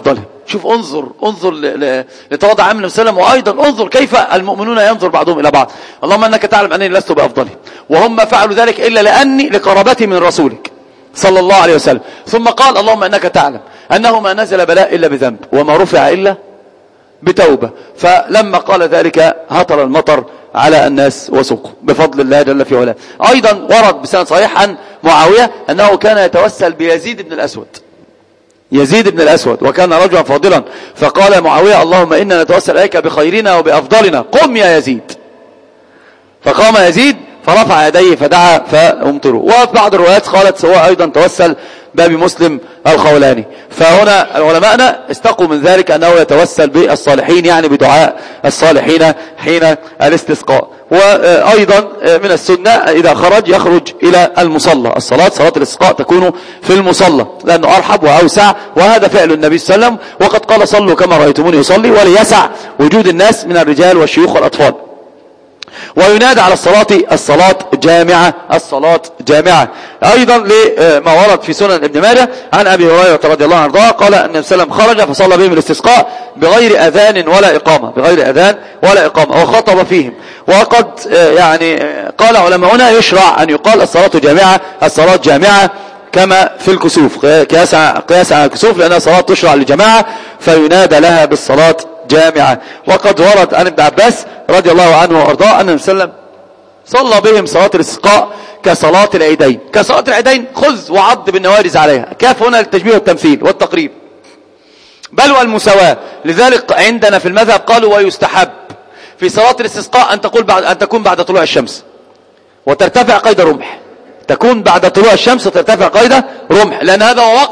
شوف انظر لتواضع عم النبي صلى الله عليه وسلم، وأيضا انظر كيف المؤمنون ينظر بعضهم إلى بعض. اللهم أنك تعلم أنني لست بأفضلهم، وهم ما فعلوا ذلك إلا لأني لقرابتي من رسولك صلى الله عليه وسلم. ثم قال اللهم أنك تعلم أنه ما نزل بلاء إلا بذنب، وما رفع إلا بتوبة. فلما قال ذلك هطل المطر على الناس وسوقه بفضل الله جل في علاه. أيضا ورد بسند صحيح عن معاوية أنه كان يتوسل بيزيد بن الأسود، يزيد بن الأسود، وكان رجلا فاضلا، فقال معاوية اللهم إنا نتوسل إليك بخيرنا وبأفضلنا، قم يا يزيد. فقام يزيد فرفع يديه فدعا فامطروا. وفي بعض الروايات قالت هو أيضا توسل باب مسلم الخولاني. فهنا علماءنا استقوا من ذلك أنه يتوسل بالصالحين، يعني بدعاء الصالحين حين الاستسقاء. وأيضا من السنة إذا يخرج إلى المصلى، صلاة الاستسقاء تكون في المصلى لأنه أرحب وأوسع، وهذا فعل النبي صلى الله عليه وسلم، وقد قال صلوا كما رأيتموني يصلي، وليسع وجود الناس من الرجال والشيوخ والأطفال. وينادى على الصلاة جامعة، الصلاة جامعة. أيضا لما ورد في سنن ابن ماجه عن أبي هريرة رضي الله عنه قال أن النبي صلى الله عليه وسلم خرج فصلى بهم الاستسقاء بغير أذان ولا إقامة، بغير أذان ولا إقامة، وخطب فيهم. وقد يعني قال علماؤنا يشرع أن يقال الصلاة جامعة كما في الكسوف، قياس على الكسوف، لأنها صلاة تشرع للجماعة فينادى لها بالصلاة جامعة. وقد ورد عن ابن عباس رضي الله عنه وارضاه أن النبي صلى الله عليه وسلم صلى بهم صلاة الاستسقاء كصلاة العيدين. كصلاة العيدين خذ وعض بالنوارز عليها، كاف هنا للتشبيه والتمثيل والتقريب، بل والمساواة. لذلك عندنا في المذهب قالوا ويستحب في صلاة الاستسقاء أن تكون بعد طلوع الشمس وترتفع قيد رمح، تكون بعد طلوع الشمس وترتفع قيد رمح، لأن هذا هو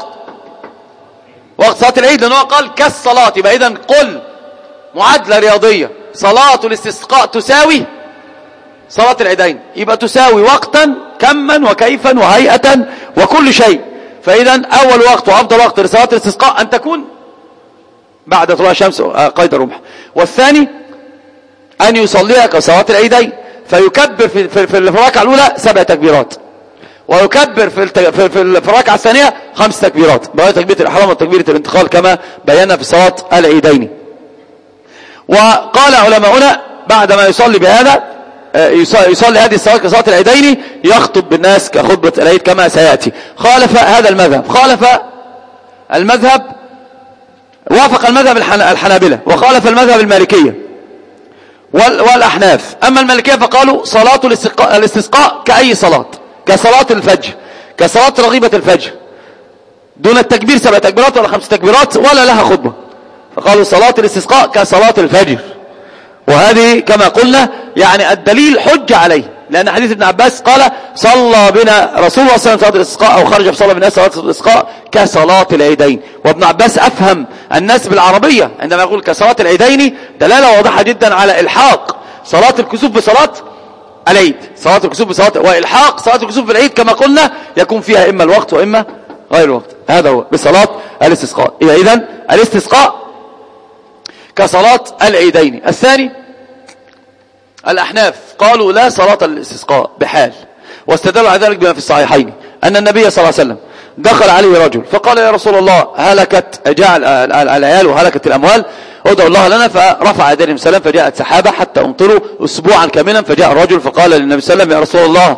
وقت صلاة العيد، لأنه قال كالصلاة. يبقى إذن قل معادلة رياضية، صلاة الاستسقاء تساوي صلاة العيدين، يبقى تساوي وقتا كما وكيفا وهيئة وكل شيء. فإذا أول وقت وأفضل وقت لصلاة الاستسقاء أن تكون بعد طلوع الشمس قيد الرمح، والثاني أن يصليها كصلاة العيدين، فيكبر في الركعة الأولى 7 تكبيرات، ويكبر في الركعة الثانية 5 تكبيرات، بغير تكبيرة الإحرام وتكبيرة الانتقال كما بينا في صلاة العيدين. وقال علماؤنا بعد ما يصلي بهذا يصلي هذه الصلاة كصلاة العيدين يخطب بالناس كخطبة العيد كما سيأتي. خالف هذا المذهب، وافق المذهب الحنابلة، وخالف المذهب المالكية والأحناف. أما المالكية فقالوا صلاة الاستسقاء كأي صلاة، كصلاة الفجر، كصلاة رغيبة الفجر، دون التكبير 7 تكبيرات ولا 5 تكبيرات ولا لها خطبة. فقالوا صلاة الاستسقاء كصلاة الفجر. وهذه كما قلنا يعني الدليل حج عليه، لأن حديث ابن عباس قال صلى بنا رسول الله صلى الله عليه وسلم صلاة الاستسقاء، أو خرج فصلى بالناس صلاة الاستسقاء كصلاة العيدين. وابن عباس أفهم الناس بالعربية عندما يقول كصلاة العيدين، دلالة واضحة جدا على إلحاق صلاة الكسوف بصلاة العيد، صلاة الكسوف بصلاة، وإلحاق صلاة الكسوف بالعيد كما قلنا يكون فيها إما الوقت وإما غير الوقت. هذا هو بصلاة الاستسقاء. إذن الاستسقاء كصلاة العيدين. الثاني الأحناف قالوا لا صلاة الاستسقاء بحال، واستدلوا على ذلك بما في الصحيحين أن النبي صلى الله عليه وسلم دخل عليه رجل فقال يا رسول الله هلكت جعل العيال وهلكت الأموال، ادعوا الله لنا. فرفع يديه النبي صلى الله عليه وسلم فجاءت سحابة حتى امطروا أسبوعا كاملا. فجاء الرجل فقال للنبي صلى الله عليه وسلم يا رسول الله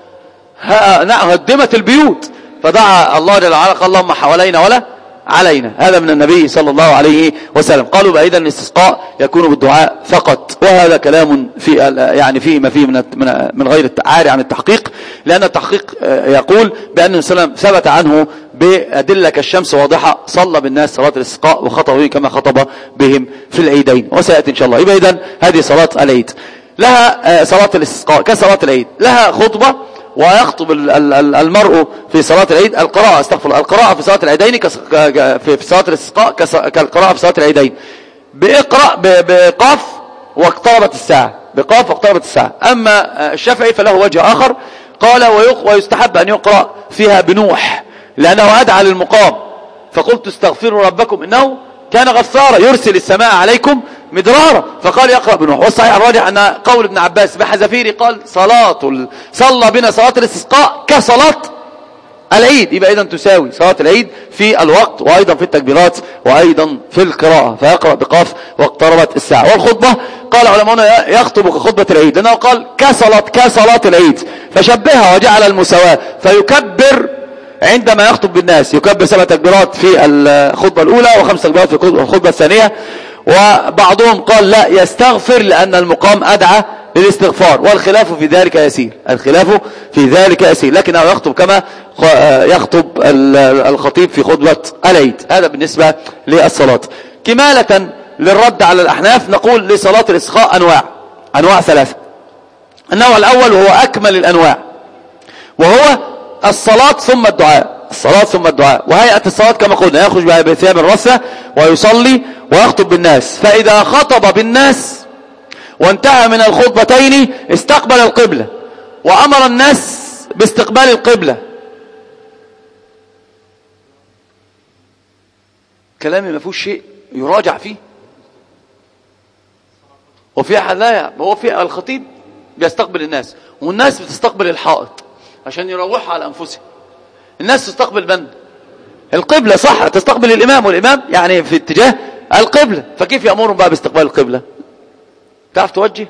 هدمت البيوت، فدعا الله جل وعلا قال اللهم حوالينا ولا علينا. هذا من النبي صلى الله عليه وسلم. قالوا بأيضا الاستسقاء يكون بالدعاء فقط، وهذا كلام في يعني فيه ما فيه من غير عاري عن التحقيق، لأن التحقيق يقول بأن النبي صلى الله عليه وسلم ثبت عنه بأدلة كالشمس واضحة صلى بالناس صلاة الاستسقاء وخطبوا كما خطب بهم في العيدين، وسيأتي إن شاء الله. يبقى إذن هذه صلاة العيد لها صلاة الاستسقاء كصلاة العيد لها خطبة، ويخطب المرء في صلاة العيد القراءة في صلاة العيدين في صلاة الاستسقاء كالقراءة في صلاة العيدين بإقرأ بقاف واقتربت الساعة، بقاف واقتربت الساعة. أما الشافعي فله وجه آخر، قال ويستحب أن يقرأ فيها بنوح لأنه أدعى للمقام، فقلت استغفروا ربكم إنه كان غفارا يرسل السماء عليكم مدرارا، فقال يقرأ بنوح. والصحيح الراجح أن قول ابن عباس بحذافيره قال صلى بنا صلاة الاستسقاء كصلاة العيد، يبقى إذن تساوي صلاة العيد في الوقت وأيضا في التكبيرات وأيضا في القراءة، فيقرأ بقاف واقتربت الساعة. والخطبة قال علماؤنا يخطب كخطبة العيد، لأنه قال كصلاة العيد، فشبهها وجعل المساواة، فيكبر عندما يخطب بالناس، يكبر 7 تكبيرات في الخطبة الأولى و5 تكبيرات في الخطبة الثانية. وبعضهم قال لا، يستغفر لأن المقام أدعى للاستغفار، والخلاف في ذلك يسير، الخلاف في ذلك يسير، لكنه يخطب كما يخطب الخطيب في خطبة العيد. هذا بالنسبة للصلاة. كمالة للرد على الأحناف نقول لصلاة الاستسقاء أنواع 3. النوع الأول وهو أكمل الأنواع، وهو الصلاة ثم الدعاء، الصلاة ثم الدعاء. وهيئة الصلاة كما قلنا يخرج بثياب الرثة ويصلي ويخطب بالناس، فإذا خطب بالناس وانتهى من الخطبتين استقبل القبلة وأمر الناس باستقبال القبلة. كلامي ما فيهوش شيء يراجع فيه، وفي أحد لا، هو في الخطيب بيستقبل الناس والناس بتستقبل الحائط عشان يروحوا على أنفسهم. الناس تستقبل من؟ القبلة، صح، تستقبل الإمام، والإمام يعني في اتجاه القبلة، فكيف يأمرهم بقى باستقبال القبلة؟ تعرف توجه؟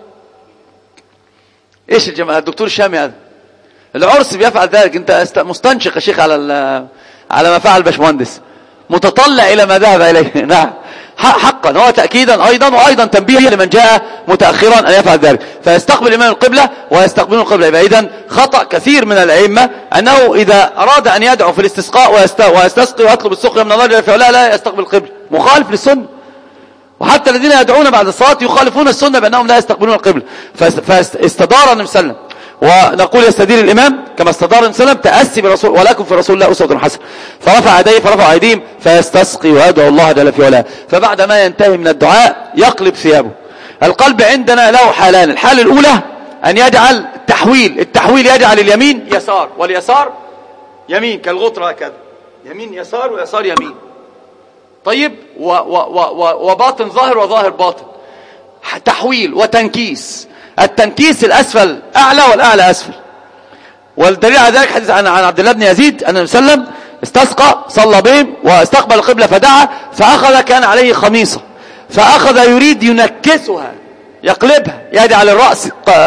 ايش الجماعة الدكتور الشامي هذا العرس بيفعل ذلك؟ انت مستنشق يا شيخ على ما فعل باشمهندس، متطلع الى ما ذهب اليه. نعم حقا، هو تأكيدا ايضا وايضا تنبيه لمن جاء متأخرا ان يفعل ذلك، فيستقبل امام القبلة ويستقبلون القبلة. يبقى اذا خطأ كثير من الائمة انه اذا اراد ان يدعو في الاستسقاء ويستسقي ويطلب السقيا من الله جل في علاه لا يستقبل القبلة، مخالف للسنة. وحتى الذين يدعون بعد الصلاة يخالفون السنة بأنهم لا يستقبلون القبلة. فاستدار النبي صلى الله عليه وسلم، ونقول يستدير الإمام كما استدار النبي صلى الله عليه وسلم، تأسي برسول، ولكم في رسول الله أسوة حسنة. فرفع يديه فرفع أيديهم فيستسقي ويدعو الله جل في علاه، فبعد ما ينتهي من الدعاء يقلب ثيابه. القلب عندنا له حالان، الحالة الأولى أن يجعل التحويل يجعل اليمين يسار واليسار يمين كالغطرة هكذا، يمين يسار ويسار يمين. طيب وباطن ظاهر وظاهر باطن، تحويل وتنكيس. التنكيس الأسفل أعلى والأعلى أسفل، والدليل على ذلك حديث عن عبد الله بن يزيد أن النبي صلى الله عليه وسلم استسقى صلى بهم واستقبل القبلة فدعا، فأخذ كان عليه خميصة فأخذ يريد ينكسها يقلبها، يجعل الرأس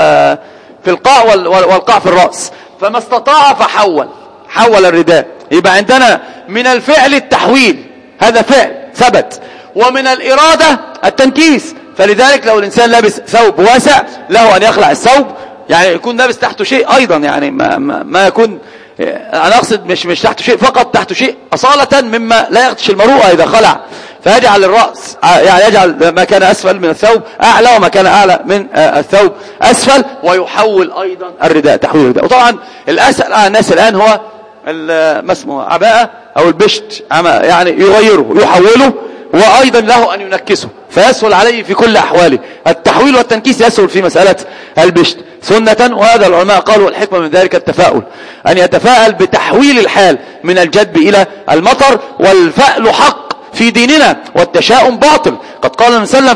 في القاع والقاع في الرأس، فما استطاع فحول الرداء. يبقى عندنا من الفعل التحويل، هذا فعل ثبت، ومن الإرادة التنكيس. فلذلك لو الإنسان لابس ثوب واسع له أن يخلع الثوب، يعني يكون لابس تحته شيء أيضا، يعني ما يكون، أنا أقصد مش تحته شيء فقط، تحته شيء أصالة مما لا يخدش المروءة إذا خلع، فيجعل الرأس يعني يجعل ما كان أسفل من الثوب أعلى وما كان أعلى من الثوب أسفل، ويحول أيضا الرداء تحويل الرداء. وطبعا الأسهل على الناس الآن هو ما اسمه عباءة أو البشت، يعني يغيره يحوله، وأيضا له أن ينكسه فيسهل عليه في كل أحواله. التحويل والتنكيس يسهل في مسألة البشت سنة، وهذا العلماء قالوا الحكمة من ذلك التفاؤل، أن يتفاءل بتحويل الحال من الجدب إلى المطر. والفأل حق في ديننا والتشاؤم باطل. قد قال النبي صلى الله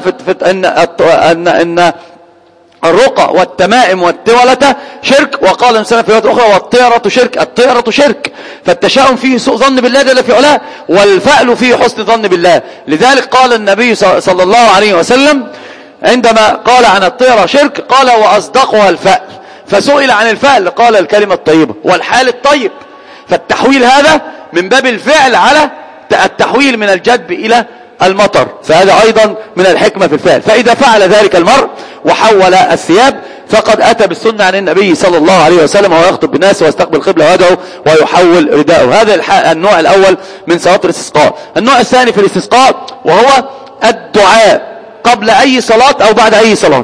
عليه وسلم أن الرقى والتمائم والتولة شرك، وقال النبي صلى الله عليه وسلم في رواية أخرى والطيرة شرك، الطيرة شرك. فالتشاؤم فيه سوء ظن بالله جل في علاه، والفأل فيه حسن ظن بالله. لذلك قال النبي صلى الله عليه وسلم عندما قال عن الطيرة شرك قال وأصدقها الفأل، فسئل عن الفأل قال الكلمة الطيبة والحال الطيب. فالتحويل هذا من باب الفعل على التحويل من الجدب إلى المطر، فهذا أيضا من الحكمة في الفعل. فإذا فعل ذلك المرء وحول الثياب فقد أتى بالسنة عن النبي صلى الله عليه وسلم، وهو يخطب بالناس ويستقبل القبلة ويدعو ويحول رداءه. هذا النوع الأول من صلاة الاستسقاء. النوع الثاني في الاستسقاء وهو الدعاء قبل أي صلاة أو بعد أي صلاة.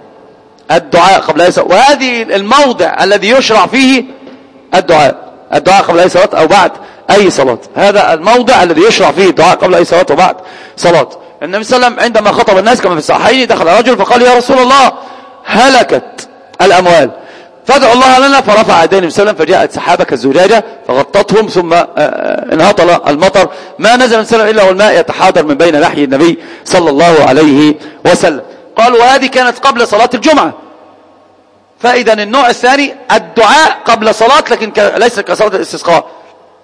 الدعاء قبل أي صلاة، وهذه الموضع الذي يشرع فيه الدعاء قبل أي صلاة أو بعد أي صلاة. هذا الموضع الذي يشرع فيه الدعاء قبل أي صلاة وبعد صلاة. النبي صلى الله عليه وسلم عندما خطب الناس كما في الصحيحين دخل رجل فقال يا رسول الله هلكت الأموال فادعوا الله لنا، فرفع يديه النبي صلى الله عليه وسلم فجاءت سحابة كالزجاجة فغطتهم، ثم انهطل المطر، ما نزل من سلم إلا والماء يتحاضر من بين لحي النبي صلى الله عليه وسلم. قالوا وهذه كانت قبل صلاة الجمعة. فإذا النوع الثاني الدعاء قبل صلاة، لكن ليس كصلاة الاستسقاء،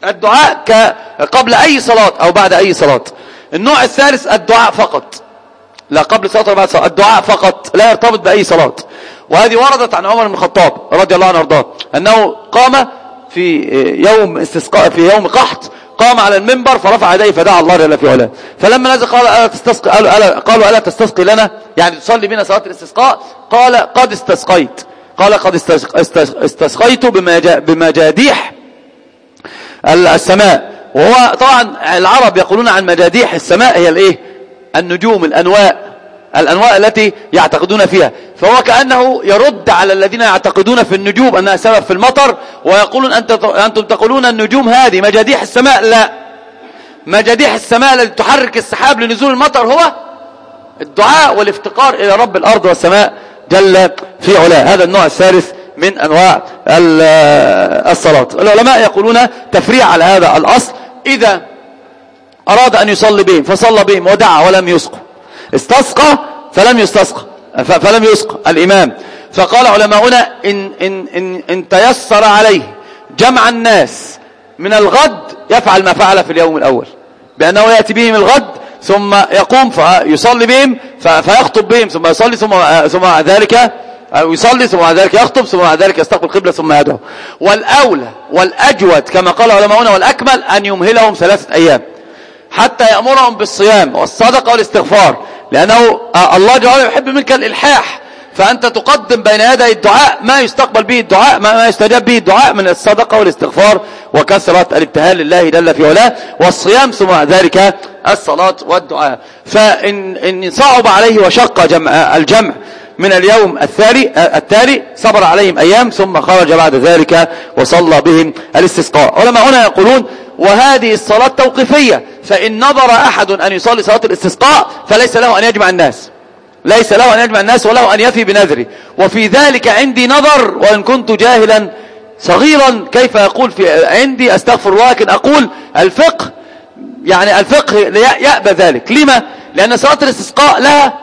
الدعاء قبل أي صلاة أو بعد أي صلاة. النوع الثالث الدعاء فقط، لا قبل صلاة ولا بعد صلاة، الدعاء فقط لا يرتبط بأي صلاة. وهذه وردت عن عمر بن الخطاب رضي الله عنه وارضاه أنه قام في يوم استسقاء، في يوم قحط، قام على المنبر فرفع يديه فدعا الله جل في علاه. فلما نزل قال ألا تستسقي، قالوا ألا تستسقي لنا، يعني تصلي بنا صلاة الاستسقاء؟ قال قد استسقيت، قال قد استسقيت بمجاديح السماء. وهو طبعا العرب يقولون عن مجاديح السماء هي الايه؟ النجوم، الأنواء التي يعتقدون فيها. فهو كأنه يرد على الذين يعتقدون في النجوم أنها سبب في المطر، ويقولون أنتم تقولون النجوم هذه مجاديح السماء. لا، مجاديح السماء التي تحرك السحاب لنزول المطر هو الدعاء والافتقار إلى رب الأرض والسماء جل في علاه. هذا النوع الثالث من أنواع الصلاة. العلماء يقولون تفريع على هذا الأصل: إذا أراد أن يصلي بهم فصلى بهم ودعا ولم يسقوا، استسقى فلم يسقى الإمام، فقال علماؤنا إن تيسر عليه جمع الناس من الغد يفعل ما فعل في اليوم الأول، بأنه يأتي بهم الغد ثم يقوم فيصلي بهم فيخطب بهم ثم يصلي ثم ذلك يصلي ثم ذلك يخطب ثم ذلك يستقبل القبلة ثم يدعو. والأولى والأجود كما قال علماؤنا والأكمل أن يمهلهم 3 أيام حتى يأمرهم بالصيام والصدقة والاستغفار، لأنه الله جل وعلا يحب منك الإلحاح، فأنت تقدم بين يدي الدعاء ما يستقبل به الدعاء، ما يستجاب به الدعاء من الصدقة والاستغفار وكثرة الابتهال لله جل في علاه، والصيام ثم ذلك الصلاة والدعاء. فإن صعب عليه وشق الجمع من اليوم التالي صبر عليهم أيام ثم خرج بعد ذلك وصلى بهم الاستسقاء. علماؤنا يقولون وهذه الصلاة توقيفية، فإن نظر أحد أن يصلي صلاة الاستسقاء فليس له أن يجمع الناس، ليس له أن يجمع الناس وله أن يفي بنذره. وفي ذلك عندي نظر، وإن كنت جاهلا صغيرا كيف يقول في عندي أستغفر الله، لكن أقول الفقه يأبى ذلك. لما؟ لأن صلاة الاستسقاء لها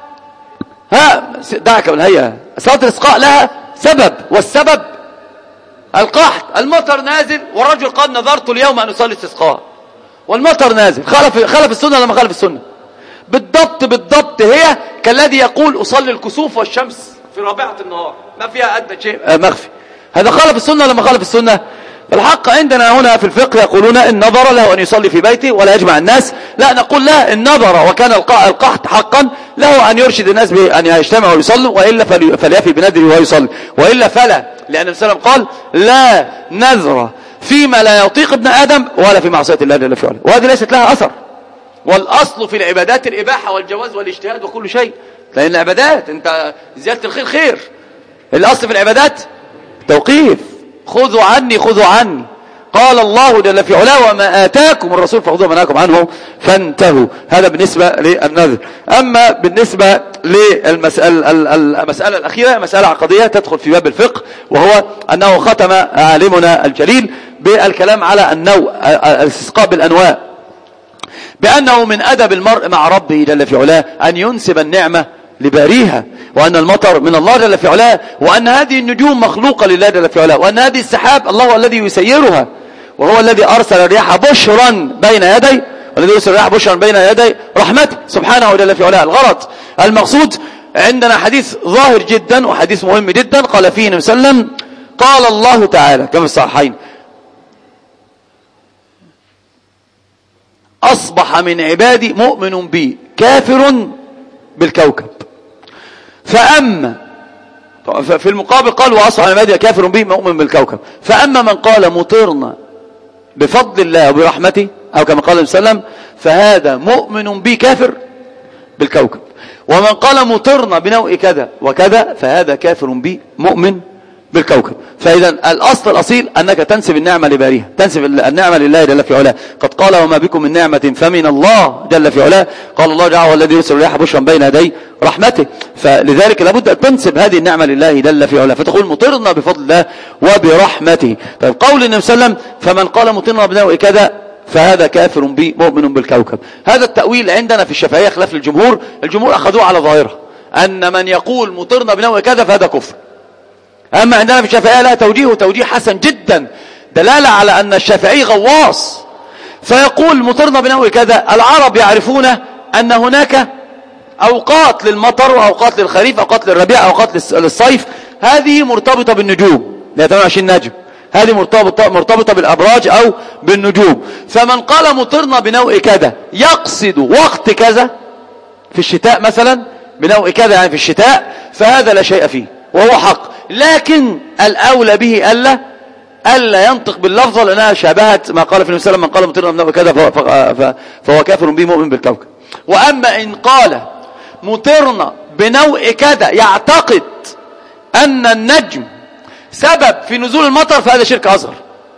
دعك من هيئة، صلاة الاستسقاء لها سبب، والسبب القحط، المطر نازل، والرجل قال نظرت اليوم أن أصلي استسقاء والمطر نازل، خالف السنة لما خالف السنة بالضبط هي كالذي يقول أصلي الكسوف والشمس في رابعة النهار، ما فيها أدنى شيء مخفي، هذا خالف السنة لما خالف السنة. الحق عندنا هنا في الفقه يقولون إن نظر له أن يصلي في بيته ولا يجمع الناس، لا نقول لا، إن نظر وكان القحط حقا له أن يرشد الناس بأن يجتمعوا ويصلوا، وإلا فليفي بنذره ويصلي، وإلا فلا، لأن النبي صلى الله عليه وسلم قال لا نذر فيما لا يطيق ابن آدم ولا في معصية الله جل في علاه، وهذه ليست لها أثر. والأصل في العبادات الإباحة والجواز والاجتهاد وكل شيء، لأن العبادات أنت زيادة الخير خير. الأصل في العبادات توقيف، خذوا عني قال الله جل في علاه وما آتاكم الرسول فخذوه منهاكم عنه فانتهوا. هذا بالنسبة للنذر. أما بالنسبة للمسألة الأخيرة، مسألة عقدية تدخل في باب الفقه، وهو أنه ختم عالمنا الجليل بالكلام على النوع الاستسقاء بالأنواع، بأنه من أدب المرء مع ربه جل في علاه أن ينسب النعمة لباريها، وأن المطر من الله جل في علاه، وأن هذه النجوم مخلوقة لله جل في علاه، وأن هذه السحاب الله هو الذي يسيرها، وهو الذي أرسل الرياح بشرا بين يدي، والذي يرسل الرياح بشرا بين يدي رحمته سبحانه جل في علاه. الغرض المقصود عندنا حديث ظاهر جدا وحديث مهم جدا، قال فيه النبي صلى الله عليه وسلم قال الله تعالى كما في الصحيحين أصبح من عبادي مؤمن بي كافر بالكوكب. فأما في المقابل قال وأصبح من عبادي كافر بي مؤمن بالكوكب. فأما من قال مطرنا بفضل الله وبرحمته أو كما قال النبي صلى الله عليه وسلم فهذا مؤمن بي كافر بالكوكب. ومن قال مطرنا بنوع كذا وكذا فهذا كافر بي مؤمن بالكوكب. فإذا الأصل الأصيل أنك تنسب النعمة لباريها، تنسب النعمة لله جل في علاه. قد قال وما بكم من نعمة فمن الله جل في علاه. قال الله جعل والذي يرسل الرياح بشرا بين يدي رحمته. فلذلك لابد أن تنسب هذه النعمة لله جل في علاه، فتقول مطرنا بفضل الله وبرحمته. طيب قول النبي صلى الله عليه وسلم فمن قال مطرنا بنوع كذا فهذا كافر بي مؤمن بالكوكب. هذا التأويل عندنا في الشافعية خلاف الجمهور أخذوه على ظاهره أن من يقول مطرنا بنوع كذا فهذا كفر. أما عندنا في الشافعية لها توجيه حسن جدا، دلالة على أن الشافعي غواص، فيقول مطرنا بنوع كذا. العرب يعرفون أن هناك أوقات للمطر وأوقات للخريف، أوقات للربيع، أوقات للصيف، هذه مرتبطة بالنجوم، 28 نجم، هذه مرتبطة بالأبراج أو بالنجوم. فمن قال مطرنا بنوع كذا يقصد وقت كذا في الشتاء مثلا، بنوع كذا يعني في الشتاء، فهذا لا شيء فيه وهو حق، لكن الأولى به ألا ينطق باللفظة لأنها شابهت ما قال في النبي صلى الله عليه وسلم: من قال مطرنا بنوع كذا فهو كافر به مؤمن بالكوكب. وأما إن قال مطرنا بنوع كذا يعتقد أن النجم سبب في نزول المطر فهذا شرك أصغر.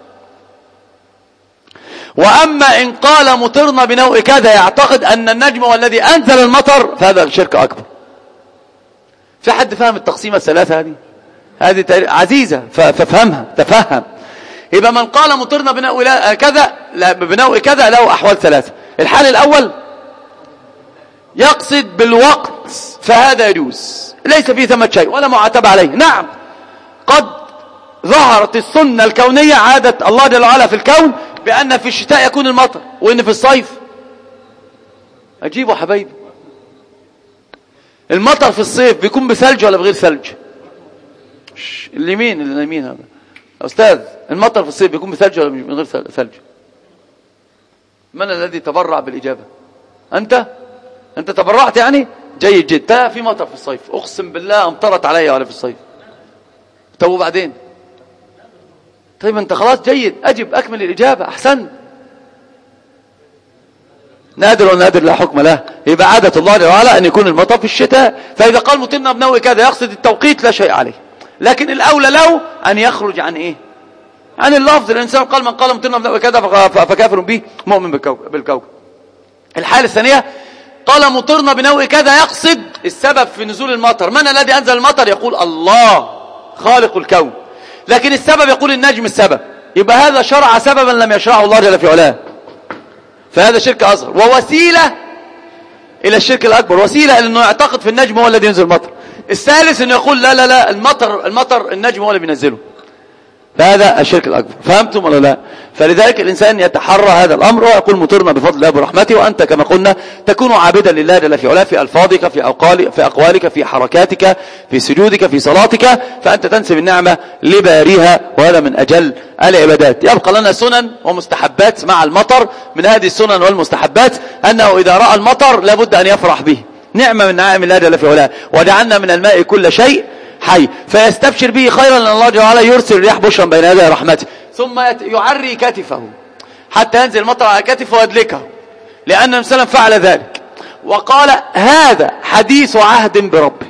وأما إن قال مطرنا بنوع كذا يعتقد أن النجم هو الذي أنزل المطر فهذا شرك أكبر. في حد فهم التقسيمة الثلاثة هذه عزيزة ففهمها تفهم. يبقى من قال مطرنا بنوع كذا بنوع كذا له أحوال ثلاثة. الحال الأول يقصد بالوقت فهذا يجوز، ليس فيه ثمة شيء ولا معاتب عليه. نعم قد ظهرت السنة الكونية، عادة الله جل وعلا في الكون بأن في الشتاء يكون المطر وإن في الصيف أجيبوا حبايبي المطر في الصيف بيكون بثلج ولا بغير ثلج؟ اليمين هذا أستاذ، المطر في الصيف بيكون بثلج ولا من غير ثلج؟ من الذي تبرع بالإجابة؟ أنت تبرعت يعني؟ جيد جدا. في مطر في الصيف، أقسم بالله أمطرت علي ولا في الصيف. طب وبعدين؟ طيب أنت خلاص جيد، أجب أكمل الإجابة، أحسن. نادر ونادر لا حكم له. يبقى عادة الله جل وعلا أن يكون المطر في الشتاء، فإذا قال مطرنا بنوع كذا يقصد التوقيت لا شيء عليه، لكن الأولى له أن يخرج عن إيه؟ عن اللفظ. الإنسان قال من قال مطرنا بنوع كذا فكافر به مؤمن بالكوكب. الحالة الثانية قال مطرنا بنوع كذا يقصد السبب في نزول المطر. من الذي أنزل المطر؟ يقول الله خالق الكون، لكن السبب يقول النجم السبب. يبقى هذا شرع سببا لم يشرعه الله جل في علاه، فهذا شرك أصغر ووسيلة إلى الشرك الأكبر، وسيلة إلى أنه يعتقد في النجم هو الذي ينزل المطر. الثالث أنه يقول لا المطر النجم هو اللي بينزله، فهذا الشرك الأكبر. فهمتم ولا لا؟ فلذلك الإنسان يتحرى هذا الأمر ويقول مطرنا بفضل الله برحمته. وأنت كما قلنا تكون عابدا لله جل في علاه في ألفاظك، في أقوالك، في حركاتك، في سجودك، في صلاتك، فأنت تنسب النعمة لباريها، وهذا من أجل العبادات. يبقى لنا سنن ومستحبات مع المطر. من هذه السنن والمستحبات أنه إذا رأى المطر لابد أن يفرح به، نعمة من نعم الله جل في علاه. وجعلنا من الماء كل شيء حي، فيستبشر به خيرا لأن الله جل وعلا يرسل الرياح بشرا بين يدي رحمته، ثم يعري كتفه حتى ينزل المطر على كتفه ويدلكه، لأن النبي صلى الله عليه وسلم فعل ذلك وقال هذا حديث عهد بربه،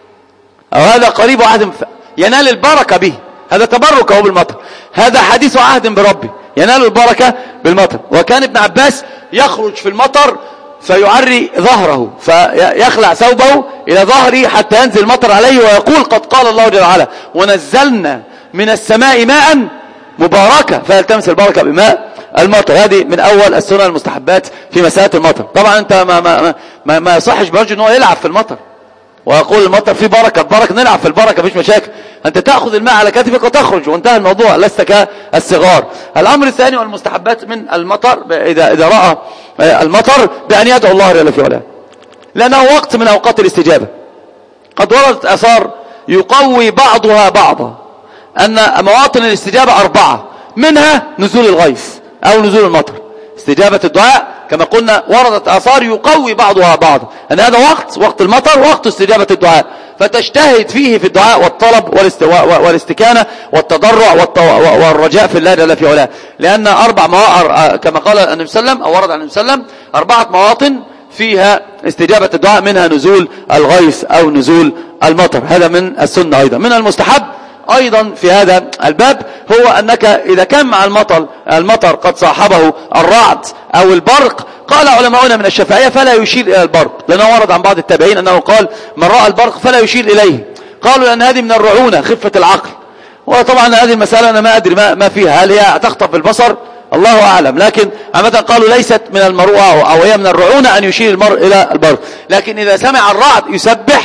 أو هذا قريب عهد ينال البركة به، هذا تبركه بالمطر، هذا حديث عهد بربه ينال البركة بالمطر. وكان ابن عباس يخرج في المطر فيعري ظهره، فيخلع ثوبه إلى ظهره حتى ينزل المطر عليه ويقول قد قال الله جل وعلا ونزلنا من السماء ماء مباركة فيلتمس البركة بماء المطر. هذه من أول السنن المستحبات في مسألة المطر. طبعا أنت ما يصحش برجل أنه يلعب في المطر ويقول المطر فيه بركة نلعب في البركة مفيش مشاكل. أنت تأخذ الماء على كتفك وتخرج وانتهى الموضوع، لست كالصغار. الأمر الثاني والمستحبات من المطر إذا رأى المطر بأن يدعو الله جل في علاه، لأنه وقت من أوقات الاستجابة. قد وردت آثار يقوي بعضها بعضا أن مواطن الاستجابة 4، منها نزول الغيث أو نزول المطر. استجابة الدعاء كما قلنا وردت آثار يقوي بعضها بعضا أن هذا وقت المطر وقت استجابة الدعاء، فتجتهد فيه في الدعاء والطلب والاستكانة والتضرع والرجاء في الله جل في علاه، لأن 4 مواطن كما قال النبي صلى الله عليه وسلم أو ورد عن النبي صلى الله عليه وسلم 4 مواطن فيها استجابة الدعاء، منها نزول الغيث أو نزول المطر. هذا من السنة. أيضا من المستحب أيضا في هذا الباب هو أنك إذا كان مع المطر قد صاحبه الرعد أو البرق، قال علماؤنا من الشافعية فلا يشير إلى البرق، لأنه ورد عن بعض التابعين أنه قال من رأى البرق فلا يشير إليه، قالوا لأن هذه من الرعونة خفة العقل. وطبعا هذه المسألة أنا ما أدري ما فيها، هل هي تخطف بالبصر الله أعلم، لكن عامة قالوا ليست من المروءة أو هي من الرعونة أن يشير المرء إلى البرق. لكن إذا سمع الرعد يسبح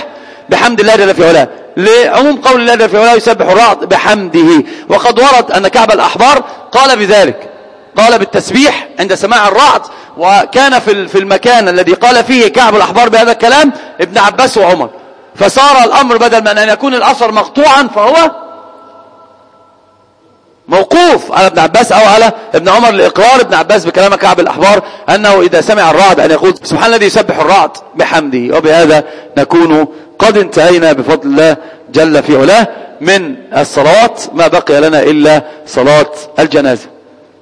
بحمد الله جل في علاه، لعموم قول الله جل في علاه يسبح الرعد بحمده. وقد ورد أن كعب الأحبار قال بذلك، قال بالتسبيح عند سماع الرعد. وكان في المكان الذي قال فيه كعب الأحبار بهذا الكلام ابن عباس وعمر، فصار الأمر بدل من أن يكون الأثر مقطوعا فهو موقوف على ابن عباس أو على ابن عمر، لإقرار ابن عباس بكلام كعب الأحبار أنه إذا سمع الرعد أن يقول سبحان الذي يسبح الرعد بحمده. وبهذا نكون قد انتهينا بفضل الله جل في علاه من الصلاة، ما بقي لنا إلا صلاة الجنازة.